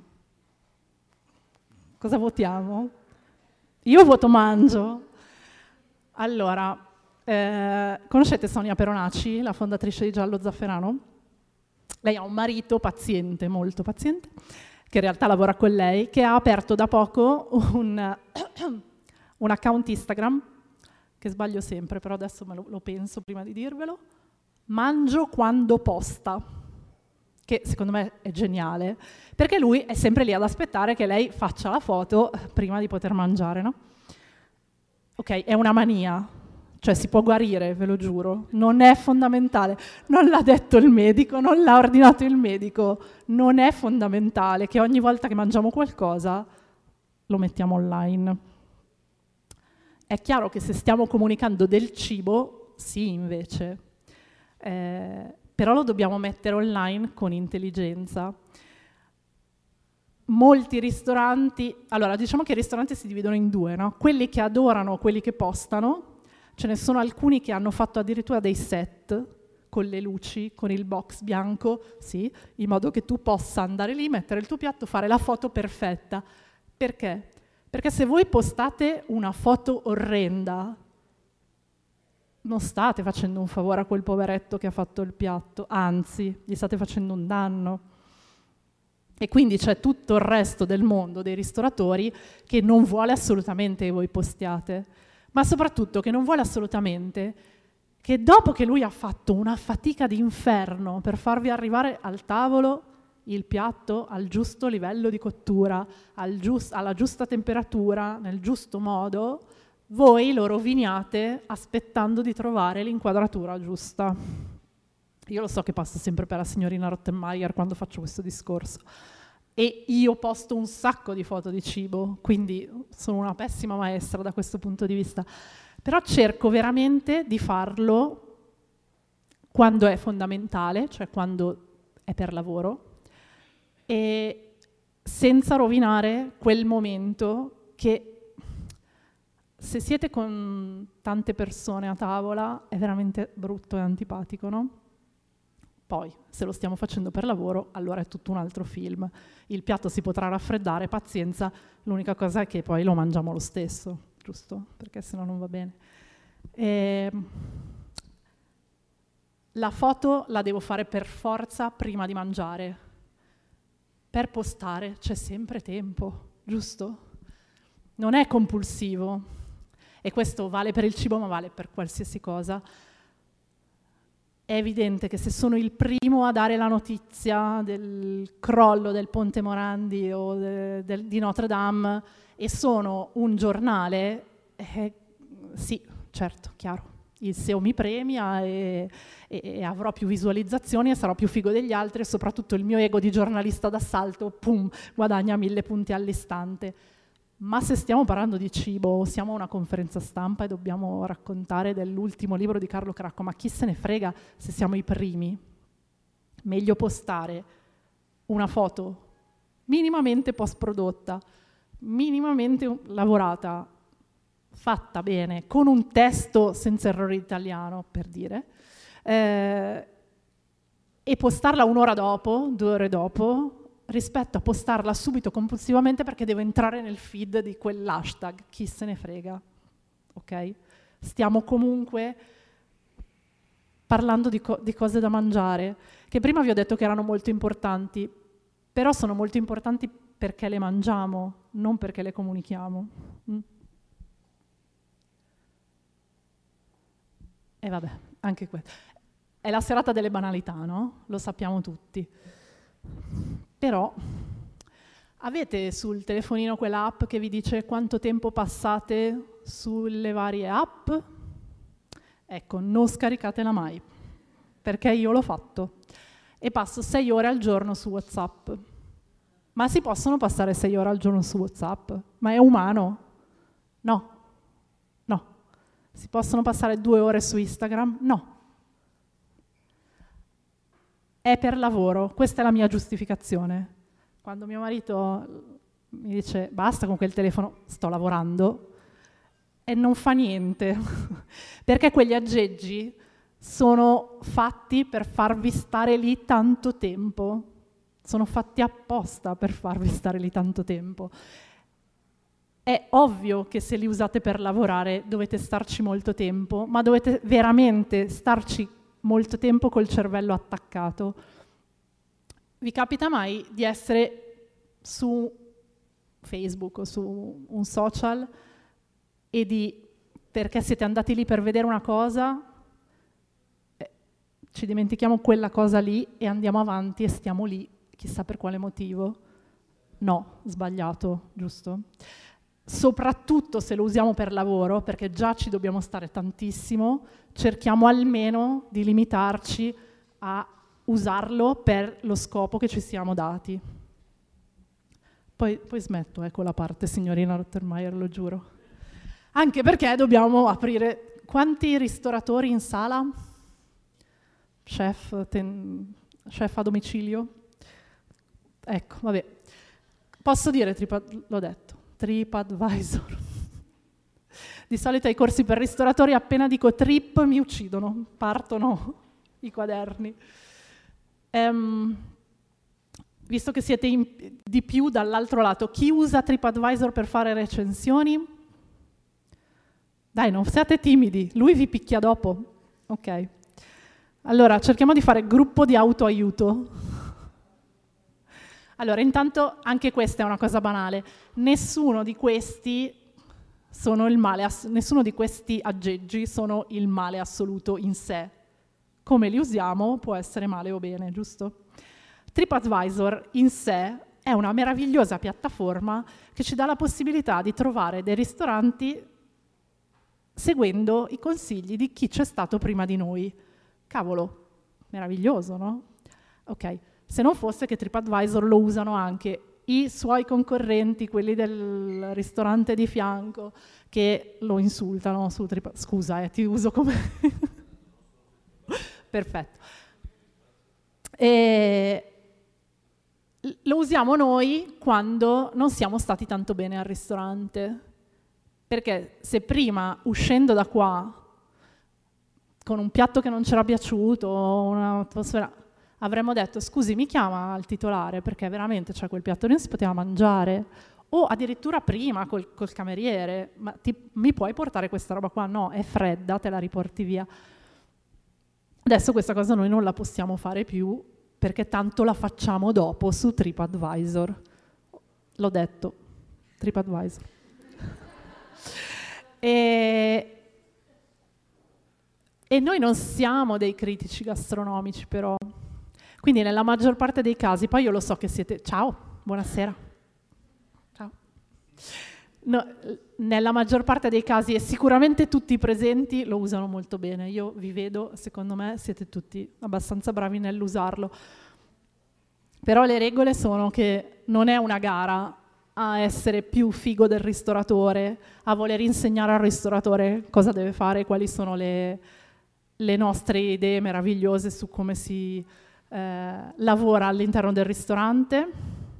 Cosa votiamo? Io voto mangio. Allora, conoscete Sonia Peronacci, la fondatrice di Giallo Zafferano? Lei ha un marito paziente, molto paziente, che in realtà lavora con lei, che ha aperto da poco un account Instagram, che sbaglio sempre, però adesso lo penso prima di dirvelo, Mangio quando posta, che secondo me è geniale, perché lui è sempre lì ad aspettare che lei faccia la foto prima di poter mangiare, no? Ok, è una mania, cioè si può guarire, ve lo giuro, non è fondamentale, non l'ha detto il medico, non l'ha ordinato il medico, non è fondamentale che ogni volta che mangiamo qualcosa lo mettiamo online. È chiaro che se stiamo comunicando del cibo, sì invece, però lo dobbiamo mettere online con intelligenza. molti ristoranti, allora diciamo che i ristoranti si dividono in due, no? Quelli che adorano, quelli che postano, ce ne sono alcuni che hanno fatto addirittura dei set con le luci, con il box bianco, sì, in modo che tu possa andare lì, mettere il tuo piatto, fare la foto perfetta. Perché? Perché se voi postate una foto orrenda, non state facendo un favore a quel poveretto che ha fatto il piatto, anzi, gli state facendo un danno. E quindi c'è tutto il resto del mondo dei ristoratori che non vuole assolutamente che voi postiate, ma soprattutto che non vuole assolutamente che dopo che lui ha fatto una fatica d'inferno per farvi arrivare al tavolo il piatto al giusto livello di cottura, alla giusta temperatura, nel giusto modo, voi lo roviniate aspettando di trovare l'inquadratura giusta. Io lo so che passa sempre per la signorina Rottenmeier quando faccio questo discorso. E io posto un sacco di foto di cibo, quindi sono una pessima maestra da questo punto di vista. Però cerco veramente di farlo quando è fondamentale, cioè quando è per lavoro, e senza rovinare quel momento che, se siete con tante persone a tavola, è veramente brutto e antipatico, no? Poi, se lo stiamo facendo per lavoro, allora è tutto un altro film. Il piatto si potrà raffreddare, pazienza, l'unica cosa è che poi lo mangiamo lo stesso, giusto? Perché sennò non va bene. La foto la devo fare per forza prima di mangiare. Per postare c'è sempre tempo, giusto? Non è compulsivo. E questo vale per il cibo, ma vale per qualsiasi cosa. È evidente che se sono il primo a dare la notizia del crollo del Ponte Morandi o di Notre Dame e sono un giornale, sì, certo, chiaro. Il SEO mi premia e avrò più visualizzazioni e sarò più figo degli altri e soprattutto il mio ego di giornalista d'assalto, pum, guadagna 1000 punti all'istante. Ma se stiamo parlando di cibo o siamo a una conferenza stampa e dobbiamo raccontare dell'ultimo libro di Carlo Cracco, ma chi se ne frega se siamo i primi? Meglio postare una foto minimamente post-prodotta, minimamente lavorata, fatta bene, con un testo senza errore italiano, per dire, e postarla un'ora dopo, 2 ore dopo, rispetto a postarla subito compulsivamente perché devo entrare nel feed di quell'hashtag, chi se ne frega, ok? Stiamo comunque parlando di cose da mangiare, che prima vi ho detto che erano molto importanti, però sono molto importanti perché le mangiamo, non perché le comunichiamo. E vabbè, anche questo. È la serata delle banalità, no? Lo sappiamo tutti. Però avete sul telefonino quell'app che vi dice quanto tempo passate sulle varie app? Ecco, non scaricatela mai, perché io l'ho fatto e passo 6 ore al giorno su WhatsApp. Ma si possono passare 6 ore al giorno su WhatsApp? Ma è umano? No. Si possono passare 2 ore su Instagram? No. È per lavoro, questa è la mia giustificazione. Quando mio marito mi dice basta con quel telefono, sto lavorando, e non fa niente, perché quegli aggeggi sono fatti per farvi stare lì tanto tempo, sono fatti apposta per farvi stare lì tanto tempo. È ovvio che se li usate per lavorare dovete starci molto tempo, ma dovete veramente starci molto tempo col cervello attaccato. Vi capita mai di essere su Facebook o su un social e perché siete andati lì per vedere una cosa, ci dimentichiamo quella cosa lì e andiamo avanti e stiamo lì, chissà per quale motivo? No, sbagliato, giusto? Soprattutto se lo usiamo per lavoro, perché già ci dobbiamo stare tantissimo, cerchiamo almeno di limitarci a usarlo per lo scopo che ci siamo dati. Poi smetto con la parte signorina Rottenmeier, lo giuro. Anche perché dobbiamo aprire... Quanti ristoratori in sala? Chef a domicilio? Ecco, vabbè. Posso dire, l'ho detto, TripAdvisor. Di solito ai corsi per ristoratori appena dico trip mi uccidono, partono i quaderni. Visto che siete di più dall'altro lato, chi usa TripAdvisor per fare recensioni? Dai, non siate timidi, lui vi picchia dopo. Ok. Allora, cerchiamo di fare gruppo di autoaiuto. Allora, intanto, anche questa è una cosa banale. Nessuno di questi aggeggi sono il male assoluto in sé. Come li usiamo può essere male o bene, giusto? TripAdvisor in sé è una meravigliosa piattaforma che ci dà la possibilità di trovare dei ristoranti seguendo i consigli di chi c'è stato prima di noi. Cavolo, meraviglioso, no? Ok, se non fosse che TripAdvisor lo usano anche i suoi concorrenti, quelli del ristorante di fianco, che lo insultano su TripAdvisor. Scusa, ti uso come... Perfetto. E lo usiamo noi quando non siamo stati tanto bene al ristorante. Perché se prima, uscendo da qua, con un piatto che non c'era piaciuto, un'atmosfera, avremmo detto, scusi, mi chiama il titolare, perché veramente quel piatto non si poteva mangiare, o addirittura prima col cameriere, ma mi puoi portare questa roba qua? No, è fredda, te la riporti via. Adesso questa cosa noi non la possiamo fare più, perché tanto la facciamo dopo su TripAdvisor. L'ho detto, TripAdvisor. E noi non siamo dei critici gastronomici, però. Quindi nella maggior parte dei casi, poi io lo so che siete... Ciao, buonasera. Ciao. No, nella maggior parte dei casi, e sicuramente tutti i presenti lo usano molto bene. Io vi vedo, secondo me siete tutti abbastanza bravi nell'usarlo. Però le regole sono che non è una gara a essere più figo del ristoratore, a voler insegnare al ristoratore cosa deve fare, quali sono le nostre idee meravigliose su come si lavora all'interno del ristorante,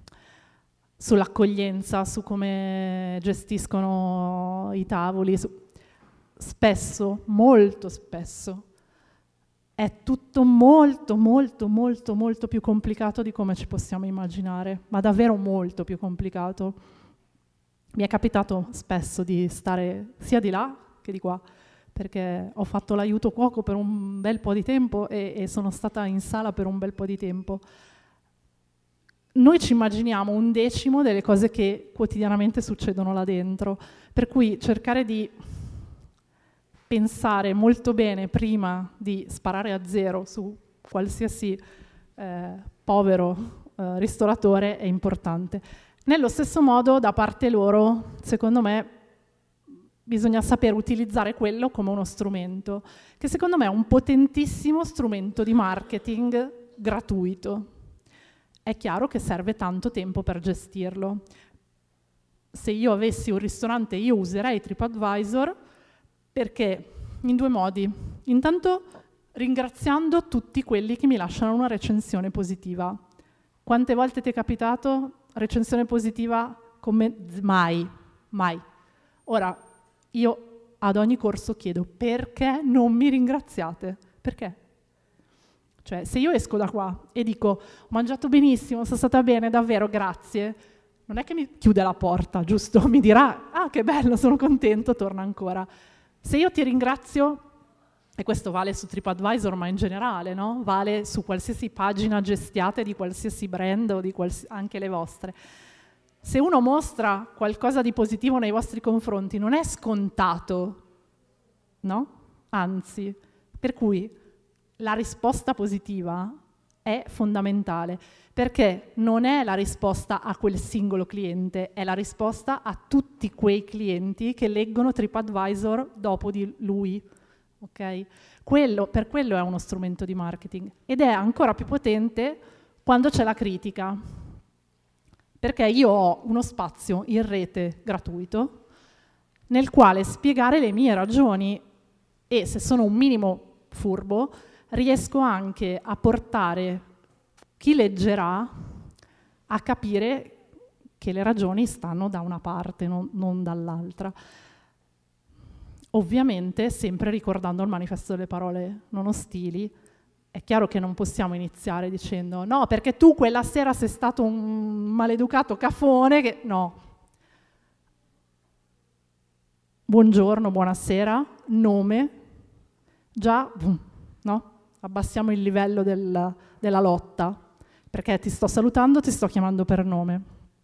sull'accoglienza, su come gestiscono i tavoli. Spesso, molto spesso, è tutto molto, molto, molto, molto più complicato di come ci possiamo immaginare, ma davvero molto più complicato. Mi è capitato spesso di stare sia di là che di qua, perché ho fatto l'aiuto cuoco per un bel po' di tempo e sono stata in sala per un bel po' di tempo. Noi ci immaginiamo 1/10 delle cose che quotidianamente succedono là dentro, per cui cercare di pensare molto bene prima di sparare a zero su qualsiasi povero ristoratore è importante. Nello stesso modo, da parte loro, secondo me, bisogna saper utilizzare quello come uno strumento, che secondo me è un potentissimo strumento di marketing gratuito. È chiaro che serve tanto tempo per gestirlo. Se io avessi un ristorante, io userei TripAdvisor, perché in 2 modi. Intanto ringraziando tutti quelli che mi lasciano una recensione positiva. Quante volte ti è capitato recensione positiva? Mai, mai. Ora, io ad ogni corso chiedo, perché non mi ringraziate? Perché? Cioè, se io esco da qua e dico, ho mangiato benissimo, sono stata bene, davvero, grazie, non è che mi chiude la porta, giusto? Mi dirà, ah, che bello, sono contento, torna ancora. Se io ti ringrazio, e questo vale su TripAdvisor, ma in generale, no? Vale su qualsiasi pagina gestiate di qualsiasi brand o di anche le vostre. Se uno mostra qualcosa di positivo nei vostri confronti, non è scontato, no? Anzi, per cui la risposta positiva è fondamentale, perché non è la risposta a quel singolo cliente, è la risposta a tutti quei clienti che leggono TripAdvisor dopo di lui. Okay? Per quello è uno strumento di marketing ed è ancora più potente quando c'è la critica, perché io ho uno spazio in rete gratuito nel quale spiegare le mie ragioni e, se sono un minimo furbo, riesco anche a portare chi leggerà a capire che le ragioni stanno da una parte, non dall'altra. Ovviamente, sempre ricordando il manifesto delle parole non ostili, è chiaro che non possiamo iniziare dicendo no, perché tu quella sera sei stato un maleducato cafone, che no. Buongiorno, buonasera, nome, già, no? Abbassiamo il livello della lotta, perché ti sto salutando, ti sto chiamando per nome.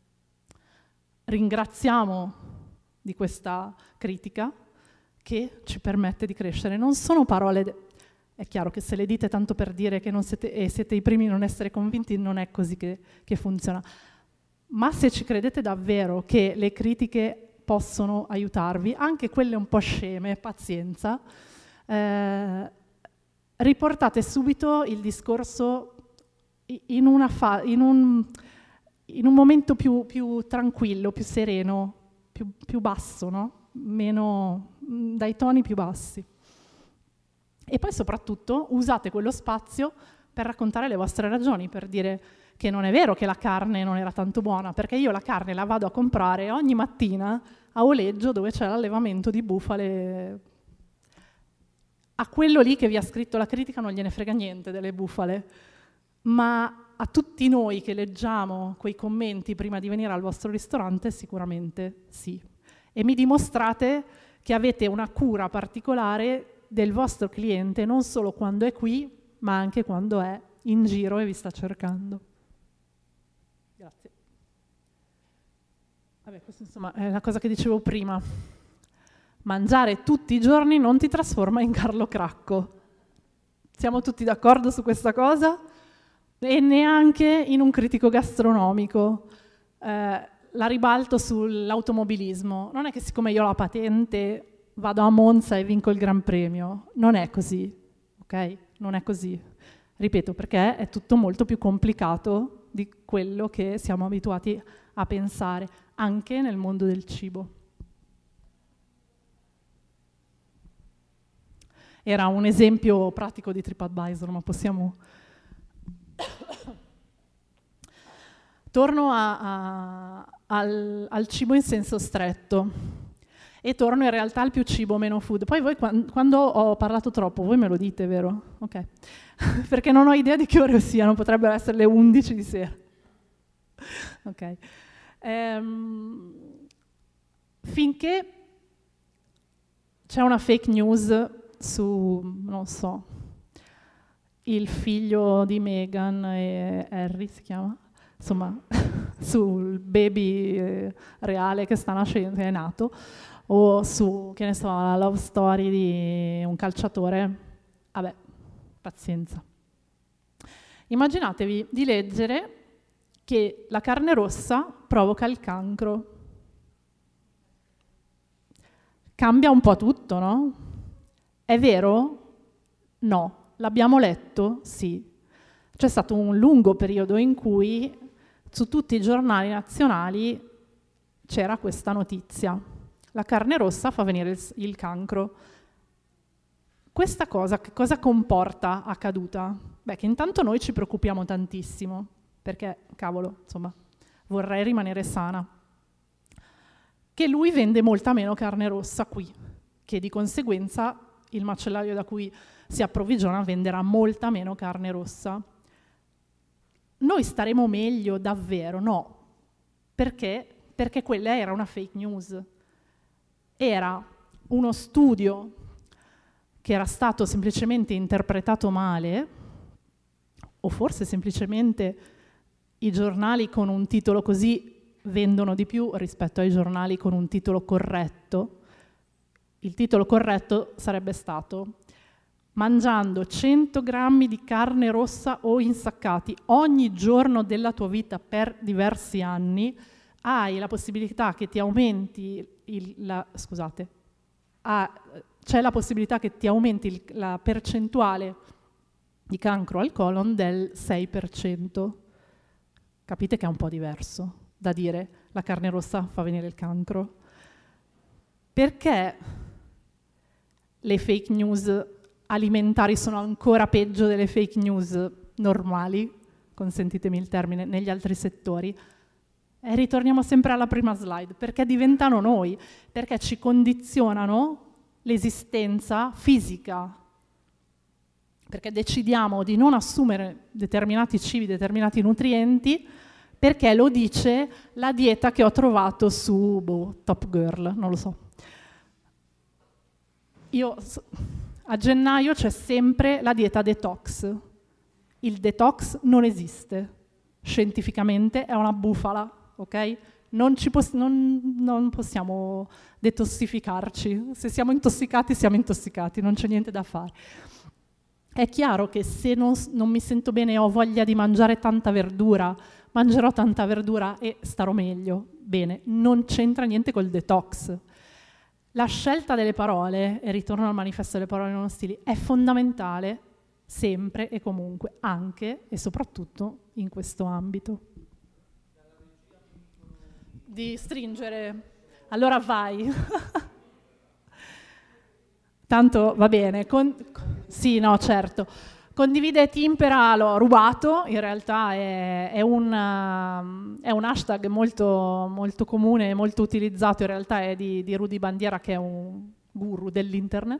Ringraziamo di questa critica che ci permette di crescere. Non sono parole, è chiaro che se le dite tanto per dire che non siete, siete i primi a non essere convinti, non è così che funziona. Ma se ci credete davvero che le critiche possono aiutarvi, anche quelle un po' sceme, pazienza, riportate subito il discorso in un momento più tranquillo, più sereno, più basso, no? Meno dai toni più bassi. E poi soprattutto usate quello spazio per raccontare le vostre ragioni, per dire che non è vero che la carne non era tanto buona, perché io la carne la vado a comprare ogni mattina a Oleggio, dove c'è l'allevamento di bufale. A quello lì che vi ha scritto la critica non gliene frega niente delle bufale, ma a tutti noi che leggiamo quei commenti prima di venire al vostro ristorante sicuramente sì. E mi dimostrate che avete una cura particolare del vostro cliente non solo quando è qui, ma anche quando è in giro e vi sta cercando. Grazie. Vabbè, questo insomma è la cosa che dicevo prima. Mangiare tutti i giorni non ti trasforma in Carlo Cracco. Siamo tutti d'accordo su questa cosa? E neanche in un critico gastronomico. La ribalto sull'automobilismo. Non è che siccome io ho la patente vado a Monza e vinco il Gran Premio. Non è così, ok? Non è così. Ripeto, perché è tutto molto più complicato di quello che siamo abituati a pensare, anche nel mondo del cibo. Era un esempio pratico di TripAdvisor, ma possiamo... Torno al cibo in senso stretto e torno in realtà al più cibo meno food. Poi voi quando ho parlato troppo, voi me lo dite, vero? Ok. Perché non ho idea di che ore siano, potrebbero essere le 11 di sera. Ok. Finché c'è una fake news su, non so, il figlio di Meghan e Harry, si chiama? Insomma, sul baby reale che sta nascendo, che è nato, o su, che ne so, la love story di un calciatore, vabbè, pazienza. Immaginatevi di leggere che la carne rossa provoca il cancro. Cambia un po' tutto, no? È vero? No. L'abbiamo letto? Sì. C'è stato un lungo periodo in cui su tutti i giornali nazionali c'era questa notizia. La carne rossa fa venire il cancro. Questa cosa, che cosa comporta accaduta? Beh, che intanto noi ci preoccupiamo tantissimo, perché, cavolo, insomma, vorrei rimanere sana. Che lui vende molta meno carne rossa qui, che di conseguenza il macellaio da cui si approvvigiona venderà molta meno carne rossa. Noi staremo meglio davvero? No. Perché? Perché quella era una fake news. Era uno studio che era stato semplicemente interpretato male, o forse semplicemente i giornali con un titolo così vendono di più rispetto ai giornali con un titolo corretto. Il titolo corretto sarebbe stato: mangiando 100 grammi di carne rossa o insaccati ogni giorno della tua vita per diversi anni, hai la possibilità che ti aumenti c'è la possibilità che ti aumenti la percentuale di cancro al colon del 6%. Capite che è un po' diverso da dire la carne rossa fa venire il cancro. Perché le fake news alimentari sono ancora peggio delle fake news normali, consentitemi il termine, negli altri settori? E ritorniamo sempre alla prima slide, perché diventano noi, perché ci condizionano l'esistenza fisica, perché decidiamo di non assumere determinati cibi, determinati nutrienti, perché lo dice la dieta che ho trovato su Top Girl, non lo so. A gennaio c'è sempre la dieta detox. Il detox non esiste, scientificamente è una bufala, ok? Non possiamo detossificarci. Se siamo intossicati, non c'è niente da fare. È chiaro che se non mi sento bene e ho voglia di mangiare tanta verdura, mangerò tanta verdura e starò meglio. Bene, non c'entra niente col detox. La scelta delle parole, e ritorno al manifesto delle parole non ostili, è fondamentale sempre e comunque, anche e soprattutto in questo ambito. Di stringere. Allora vai. Tanto va bene. Sì, no, certo. Condivide Timpera l'ho rubato, in realtà è un hashtag molto, molto comune, molto utilizzato, in realtà è di Rudy Bandiera, che è un guru dell'internet.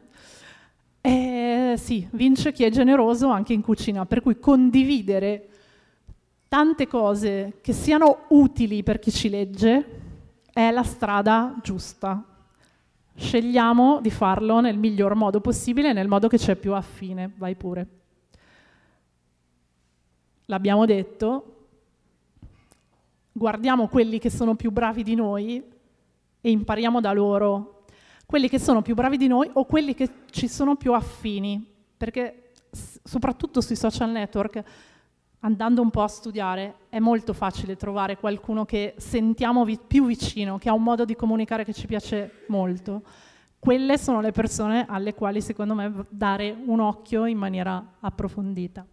Sì, vince chi è generoso anche in cucina, per cui condividere tante cose che siano utili per chi ci legge è la strada giusta. Scegliamo di farlo nel miglior modo possibile, nel modo che ci è più affine. Vai pure. L'abbiamo detto, guardiamo quelli che sono più bravi di noi e impariamo da loro, quelli che sono più bravi di noi o quelli che ci sono più affini, perché soprattutto sui social network, andando un po' a studiare, è molto facile trovare qualcuno che sentiamo più vicino, che ha un modo di comunicare che ci piace molto. Quelle sono le persone alle quali, secondo me, dare un occhio in maniera approfondita.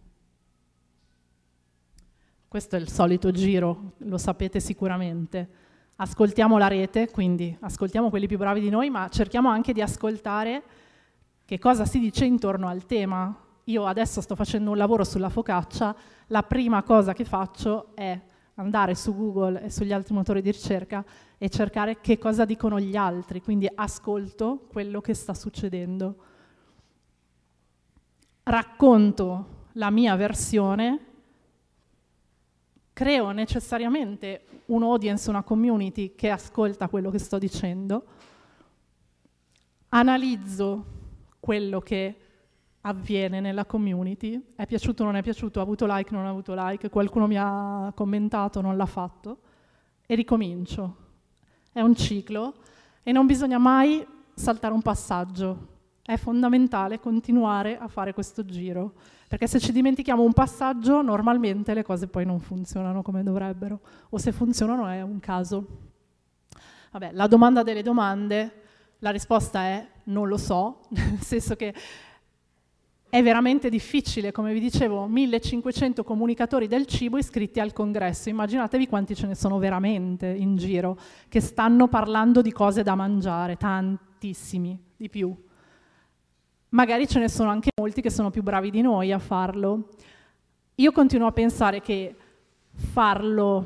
Questo è il solito giro, lo sapete sicuramente. Ascoltiamo la rete, quindi ascoltiamo quelli più bravi di noi, ma cerchiamo anche di ascoltare che cosa si dice intorno al tema. Io adesso sto facendo un lavoro sulla focaccia, la prima cosa che faccio è andare su Google e sugli altri motori di ricerca e cercare che cosa dicono gli altri, quindi ascolto quello che sta succedendo. Racconto la mia versione, creo necessariamente un audience, una community che ascolta quello che sto dicendo, analizzo quello che avviene nella community, è piaciuto o non è piaciuto, ha avuto like, non ha avuto like, qualcuno mi ha commentato, non l'ha fatto, e ricomincio. È un ciclo e non bisogna mai saltare un passaggio. È fondamentale continuare a fare questo giro, perché se ci dimentichiamo un passaggio, normalmente le cose poi non funzionano come dovrebbero, o se funzionano è un caso. Vabbè, la domanda delle domande, la risposta è non lo so, nel senso che è veramente difficile, come vi dicevo, 1500 comunicatori del cibo iscritti al congresso. Immaginatevi quanti ce ne sono veramente in giro, che stanno parlando di cose da mangiare, tantissimi, di più. Magari ce ne sono anche molti che sono più bravi di noi a farlo. Io continuo a pensare che farlo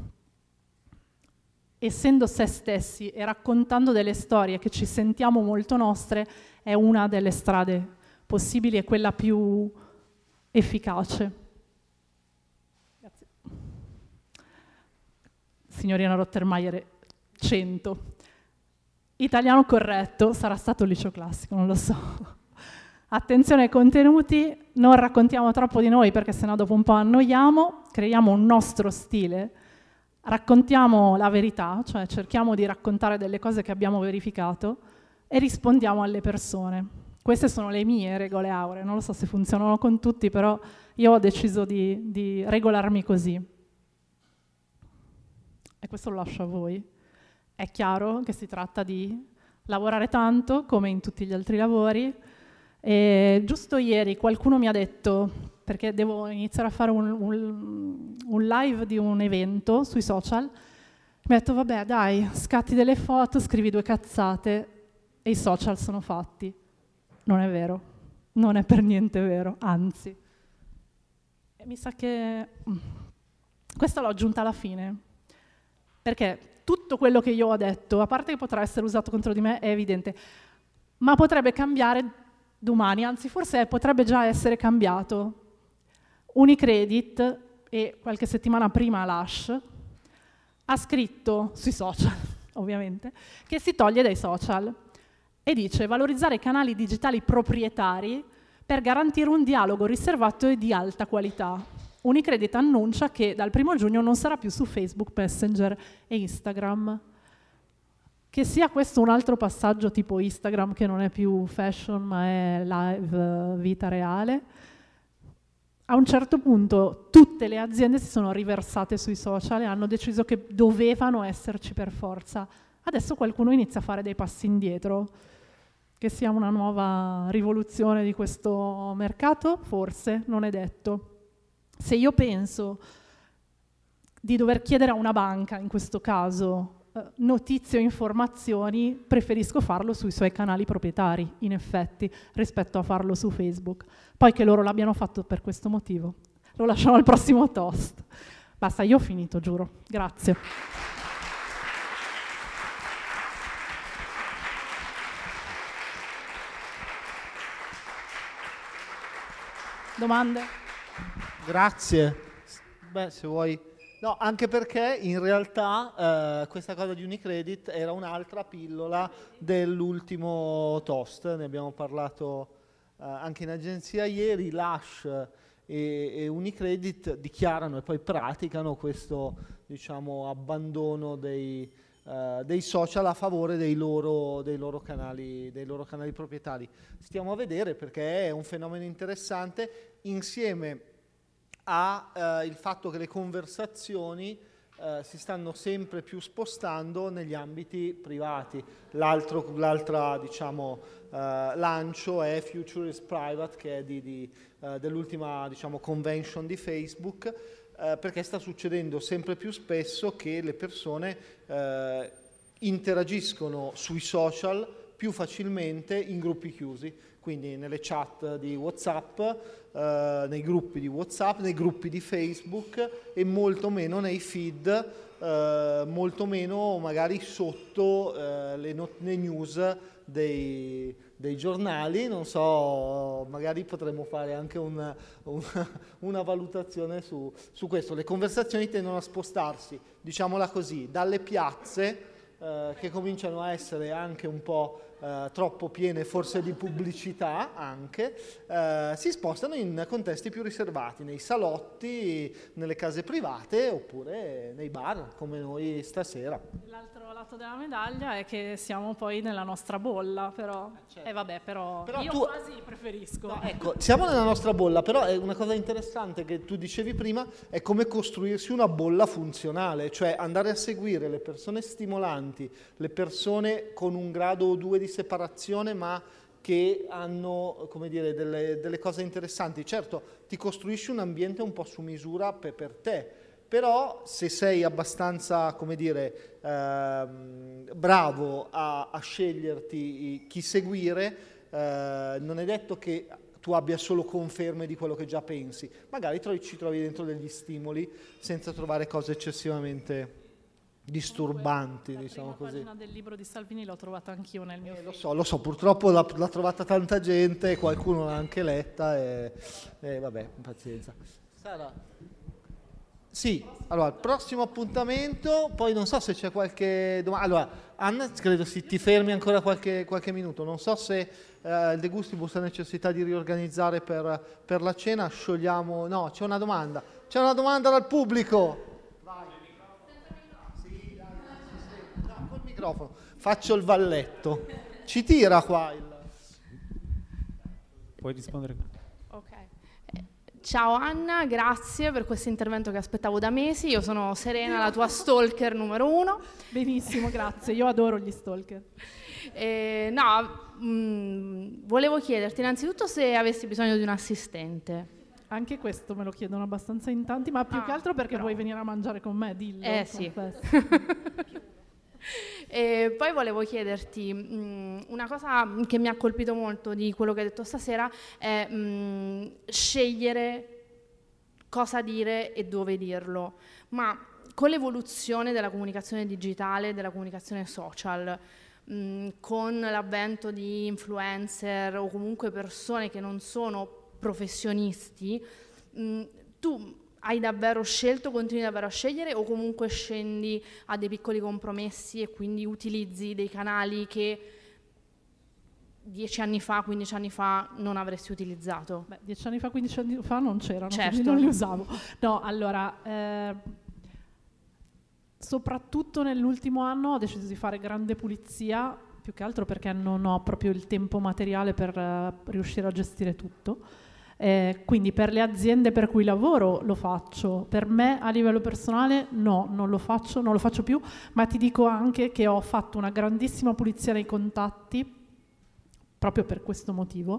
essendo se stessi e raccontando delle storie che ci sentiamo molto nostre è una delle strade possibili e quella più efficace. Grazie. Signorina Rottermeier, 100. Italiano corretto, sarà stato il liceo classico, non lo so. Attenzione ai contenuti, non raccontiamo troppo di noi perché sennò dopo un po' annoiamo, creiamo un nostro stile, raccontiamo la verità, cioè cerchiamo di raccontare delle cose che abbiamo verificato e rispondiamo alle persone. Queste sono le mie regole auree, non lo so se funzionano con tutti, però io ho deciso di regolarmi così. E questo lo lascio a voi. È chiaro che si tratta di lavorare tanto, come in tutti gli altri lavori. E giusto ieri qualcuno mi ha detto, perché devo iniziare a fare un live di un evento sui social, mi ha detto vabbè dai, scatti delle foto, scrivi 2 cazzate e i social sono fatti. Non è vero, non è per niente vero, anzi. E mi sa che questa l'ho aggiunta alla fine. perché tutto quello che io ho detto, a parte che potrà essere usato contro di me, è evidente, ma potrebbe cambiare domani, anzi forse potrebbe già essere cambiato. Unicredit, e qualche settimana prima Lush, ha scritto sui social, ovviamente, che si toglie dai social e dice valorizzare i canali digitali proprietari per garantire un dialogo riservato e di alta qualità. Unicredit annuncia che dal 1 giugno non sarà più su Facebook, Messenger e Instagram. Che sia questo un altro passaggio tipo Instagram, che non è più fashion ma è live, vita reale, a un certo punto tutte le aziende si sono riversate sui social e hanno deciso che dovevano esserci per forza. Adesso qualcuno inizia a fare dei passi indietro. Che sia una nuova rivoluzione di questo mercato? Forse, non è detto. Se io penso di dover chiedere a una banca, in questo caso, notizie o informazioni, preferisco farlo sui suoi canali proprietari, in effetti, rispetto a farlo su Facebook. Poi che loro l'abbiano fatto per questo motivo. Lo lasciamo al prossimo toast. Basta, io ho finito, giuro. Grazie. Domande? Grazie. Beh, se vuoi... No, anche perché in realtà questa cosa di Unicredit era un'altra pillola dell'ultimo toast, ne abbiamo parlato anche in agenzia ieri. Lush e Unicredit dichiarano e poi praticano questo, diciamo, abbandono dei social a favore dei loro canali proprietari. Stiamo a vedere, perché è un fenomeno interessante, insieme il fatto che le conversazioni si stanno sempre più spostando negli ambiti privati. L'altra diciamo, lancio è Future is Private, che è dell'ultima, diciamo, convention di Facebook, perché sta succedendo sempre più spesso che le persone interagiscono sui social più facilmente in gruppi chiusi, quindi nelle chat di WhatsApp, nei gruppi di WhatsApp, nei gruppi di Facebook, e molto meno nei feed, molto meno magari sotto le news dei giornali. Non so, magari potremmo fare anche una valutazione su questo. Le conversazioni tendono a spostarsi, diciamola così, dalle piazze, che cominciano a essere anche un po' troppo piene, forse di pubblicità anche, si spostano in contesti più riservati, nei salotti, nelle case private oppure nei bar, come noi stasera. L'altro lato della medaglia è che siamo poi nella nostra bolla, però, certo. Vabbè, però io tu... quasi preferisco. No, ecco, siamo nella nostra bolla, però è una cosa interessante che tu dicevi prima, è come costruirsi una bolla funzionale, cioè andare a seguire le persone stimolanti, le persone con un grado o due di separazione, ma che hanno, come dire, delle cose interessanti. Certo, ti costruisci un ambiente un po' su misura per te, però se sei abbastanza, come dire, bravo a sceglierti chi seguire, non è detto che tu abbia solo conferme di quello che già pensi, magari ci trovi dentro degli stimoli senza trovare cose eccessivamente disturbanti. Comunque, diciamo così. La prima pagina del libro di Salvini l'ho trovata anch'io nel mio feed. Lo so, purtroppo l'ha trovata tanta gente, qualcuno l'ha anche letta e vabbè, pazienza. Sara? Sì, allora, il prossimo appuntamento, poi non so se c'è qualche domanda. Allora, Anna, credo ti fermi ancora qualche minuto, non so se il De Gustibus ha necessità di riorganizzare per la cena, sciogliamo... No, c'è una domanda dal pubblico. Col microfono, faccio il valletto, ci tira qua Puoi rispondere? Ok. Ciao Anna, grazie per questo intervento che aspettavo da mesi. Io sono Serena, la tua stalker numero 1. Benissimo, grazie, io adoro gli stalker. Volevo chiederti innanzitutto se avessi bisogno di un assistente. Anche questo me lo chiedono abbastanza in tanti, ma più che altro perché vuoi venire a mangiare con me, dillo. Sì. E poi volevo chiederti una cosa che mi ha colpito molto di quello che hai detto stasera è scegliere cosa dire e dove dirlo, ma con l'evoluzione della comunicazione digitale, della comunicazione social, con l'avvento di influencer o comunque persone che non sono professionisti, tu hai davvero scelto, continui davvero a scegliere o comunque scendi a dei piccoli compromessi e quindi utilizzi dei canali che 10 anni fa, 15 anni fa non avresti utilizzato? Beh, 10 anni fa, 15 anni fa non c'erano, certo, quindi non li usavo. No, allora, soprattutto nell'ultimo anno ho deciso di fare grande pulizia, più che altro perché non ho proprio il tempo materiale per riuscire a gestire tutto. Quindi per le aziende per cui lavoro lo faccio, per me a livello personale no, non lo faccio più, ma ti dico anche che ho fatto una grandissima pulizia nei contatti proprio per questo motivo,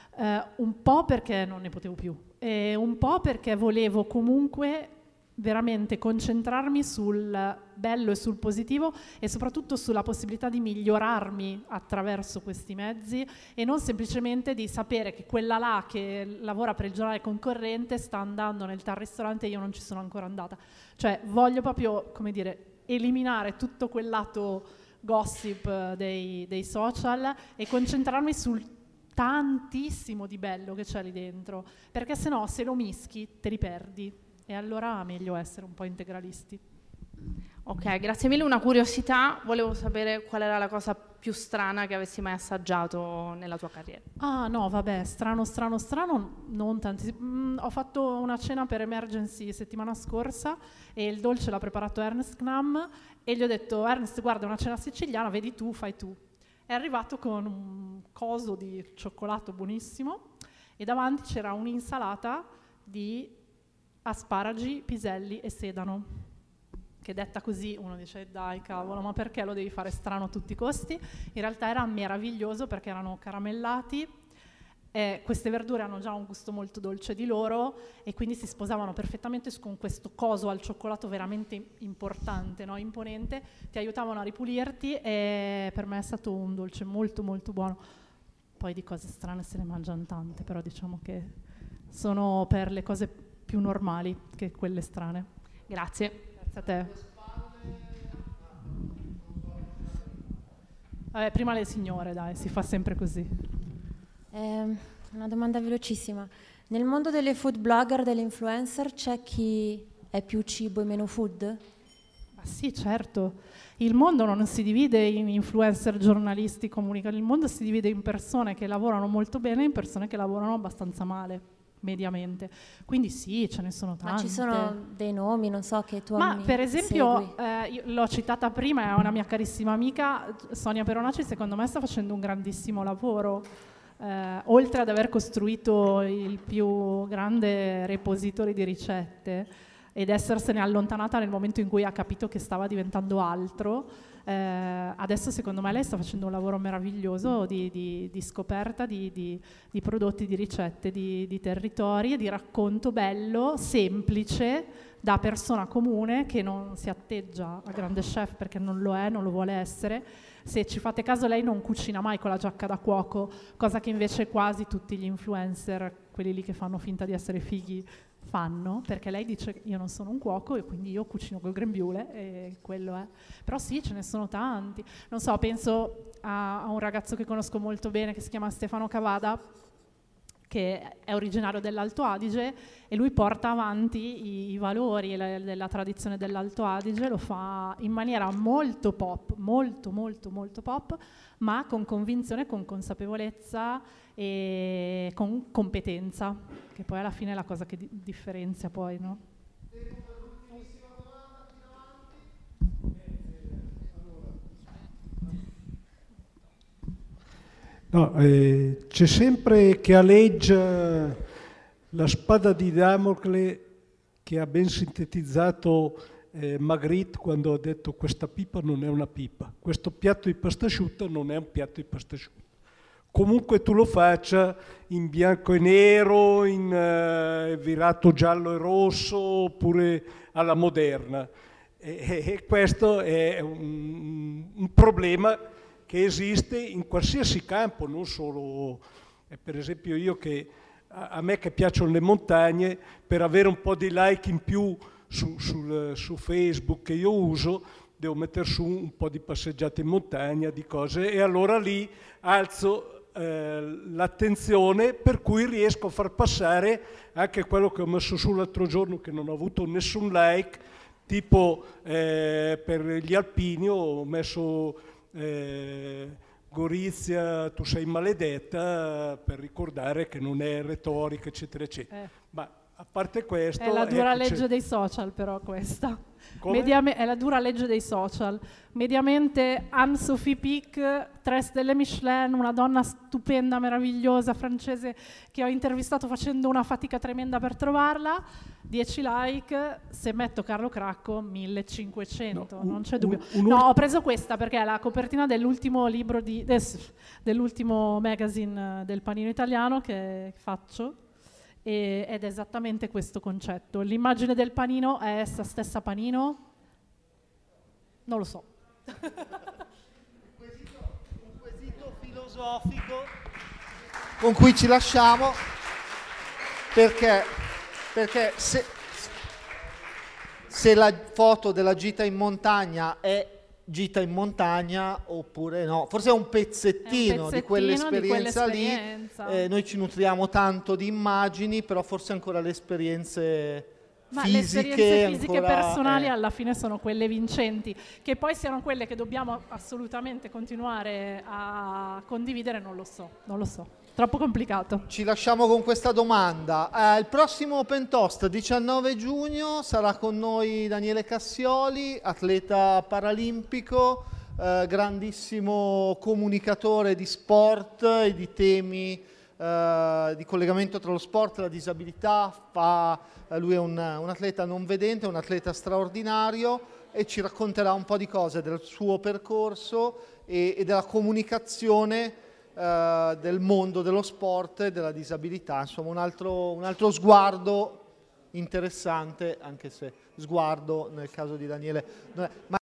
un po' perché non ne potevo più e un po' perché volevo comunque veramente concentrarmi sul bello e sul positivo e soprattutto sulla possibilità di migliorarmi attraverso questi mezzi e non semplicemente di sapere che quella là che lavora per il giornale concorrente sta andando nel tal ristorante e io non ci sono ancora andata. Cioè voglio proprio, come dire, eliminare tutto quel lato gossip dei social e concentrarmi sul tantissimo di bello che c'è lì dentro, perché se no se lo mischi te li perdi. E allora è meglio essere un po' integralisti. Ok, grazie mille. Una curiosità, volevo sapere qual era la cosa più strana che avessi mai assaggiato nella tua carriera. Ah no, vabbè, strano, non tanti. Ho fatto una cena per Emergency settimana scorsa e il dolce l'ha preparato Ernest Knam e gli ho detto: Ernest, guarda, è una cena siciliana, vedi tu, fai tu. È arrivato con un coso di cioccolato buonissimo e davanti c'era un'insalata di asparagi, piselli e sedano, che detta così uno dice dai cavolo, ma perché lo devi fare strano a tutti i costi? In realtà era meraviglioso perché erano caramellati, queste verdure hanno già un gusto molto dolce di loro e quindi si sposavano perfettamente con questo coso al cioccolato veramente importante, no? Imponente, ti aiutavano a ripulirti e per me è stato un dolce molto molto buono. Poi di cose strane se ne mangiano tante, però diciamo che sono per le cose più normali che quelle strane. Grazie. Grazie a te. Vabbè, prima le signore, dai, si fa sempre così. Una domanda velocissima. Nel mondo delle food blogger, delle influencer, c'è chi è più cibo e meno food? Ma sì, certo. Il mondo non si divide in influencer, giornalisti, comunicatori. Il mondo si divide in persone che lavorano molto bene e in persone che lavorano abbastanza male, mediamente. Quindi sì, ce ne sono tante. Ma ci sono dei nomi, non so, che tu Ma per esempio, io l'ho citata prima, è una mia carissima amica, Sonia Peronaci, secondo me sta facendo un grandissimo lavoro. Oltre ad aver costruito il più grande repository di ricette ed essersene allontanata nel momento in cui ha capito che stava diventando altro, adesso secondo me lei sta facendo un lavoro meraviglioso di scoperta di prodotti, di ricette, di territori e di racconto bello, semplice, da persona comune che non si atteggia a grande chef perché non lo è, non lo vuole essere. Se ci fate caso, lei non cucina mai con la giacca da cuoco, cosa che invece quasi tutti gli influencer, quelli lì che fanno finta di essere fighi, fanno, perché lei dice io non sono un cuoco e quindi io cucino col grembiule e quello è. Però sì, ce ne sono tanti. Non so, penso a un ragazzo che conosco molto bene che si chiama Stefano Cavada, che è originario dell'Alto Adige e lui porta avanti i valori della tradizione dell'Alto Adige, lo fa in maniera molto pop, molto pop, ma con convinzione, con consapevolezza e con competenza, che poi alla fine è la cosa che differenzia poi, no? No, c'è sempre che aleggia la spada di Damocle che ha ben sintetizzato Magritte quando ha detto questa pipa non è una pipa, questo piatto di pasta asciutta non è un piatto di pasta asciutta. Comunque tu lo faccia in bianco e nero, in virato giallo e rosso oppure alla moderna. E questo è un problema che esiste in qualsiasi campo, non solo, per esempio io che a me che piacciono le montagne, per avere un po' di like in più su Facebook che io uso, devo mettere su un po' di passeggiate in montagna, di cose, e allora lì alzo l'attenzione, per cui riesco a far passare anche quello che ho messo su l'altro giorno, che non ho avuto nessun like, tipo per gli alpini ho messo Gorizia, tu sei maledetta, per ricordare che non è retorica, eccetera, eccetera. Ma a parte questo... È la dura legge dei social, però, questa. È la dura legge dei social. Mediamente Anne-Sophie Pic, 3 stelle Michelin, una donna stupenda, meravigliosa, francese, che ho intervistato facendo una fatica tremenda per trovarla, 10 like. Se metto Carlo Cracco, 1500, non c'è dubbio. No, ho preso questa perché è la copertina dell'ultimo libro dell'ultimo magazine del Panino Italiano che faccio. Ed è esattamente questo concetto. L'immagine del panino è essa stessa panino? Non lo so. Un quesito filosofico con cui ci lasciamo, perché se la foto della gita in montagna è gita in montagna oppure no, forse è un pezzettino di quell'esperienza lì. Noi ci nutriamo tanto di immagini, però forse ancora le esperienze fisiche personali alla fine sono quelle vincenti. Che poi siano quelle che dobbiamo assolutamente continuare a condividere, non lo so. Troppo complicato. Ci lasciamo con questa domanda. Il prossimo Open Toast, 19 giugno, sarà con noi Daniele Cassioli, atleta paralimpico, grandissimo comunicatore di sport e di temi di collegamento tra lo sport e la disabilità. Lui è un atleta non vedente, un atleta straordinario, e ci racconterà un po' di cose del suo percorso e della comunicazione del mondo dello sport e della disabilità. Insomma, un altro sguardo interessante, anche se sguardo nel caso di Daniele non è.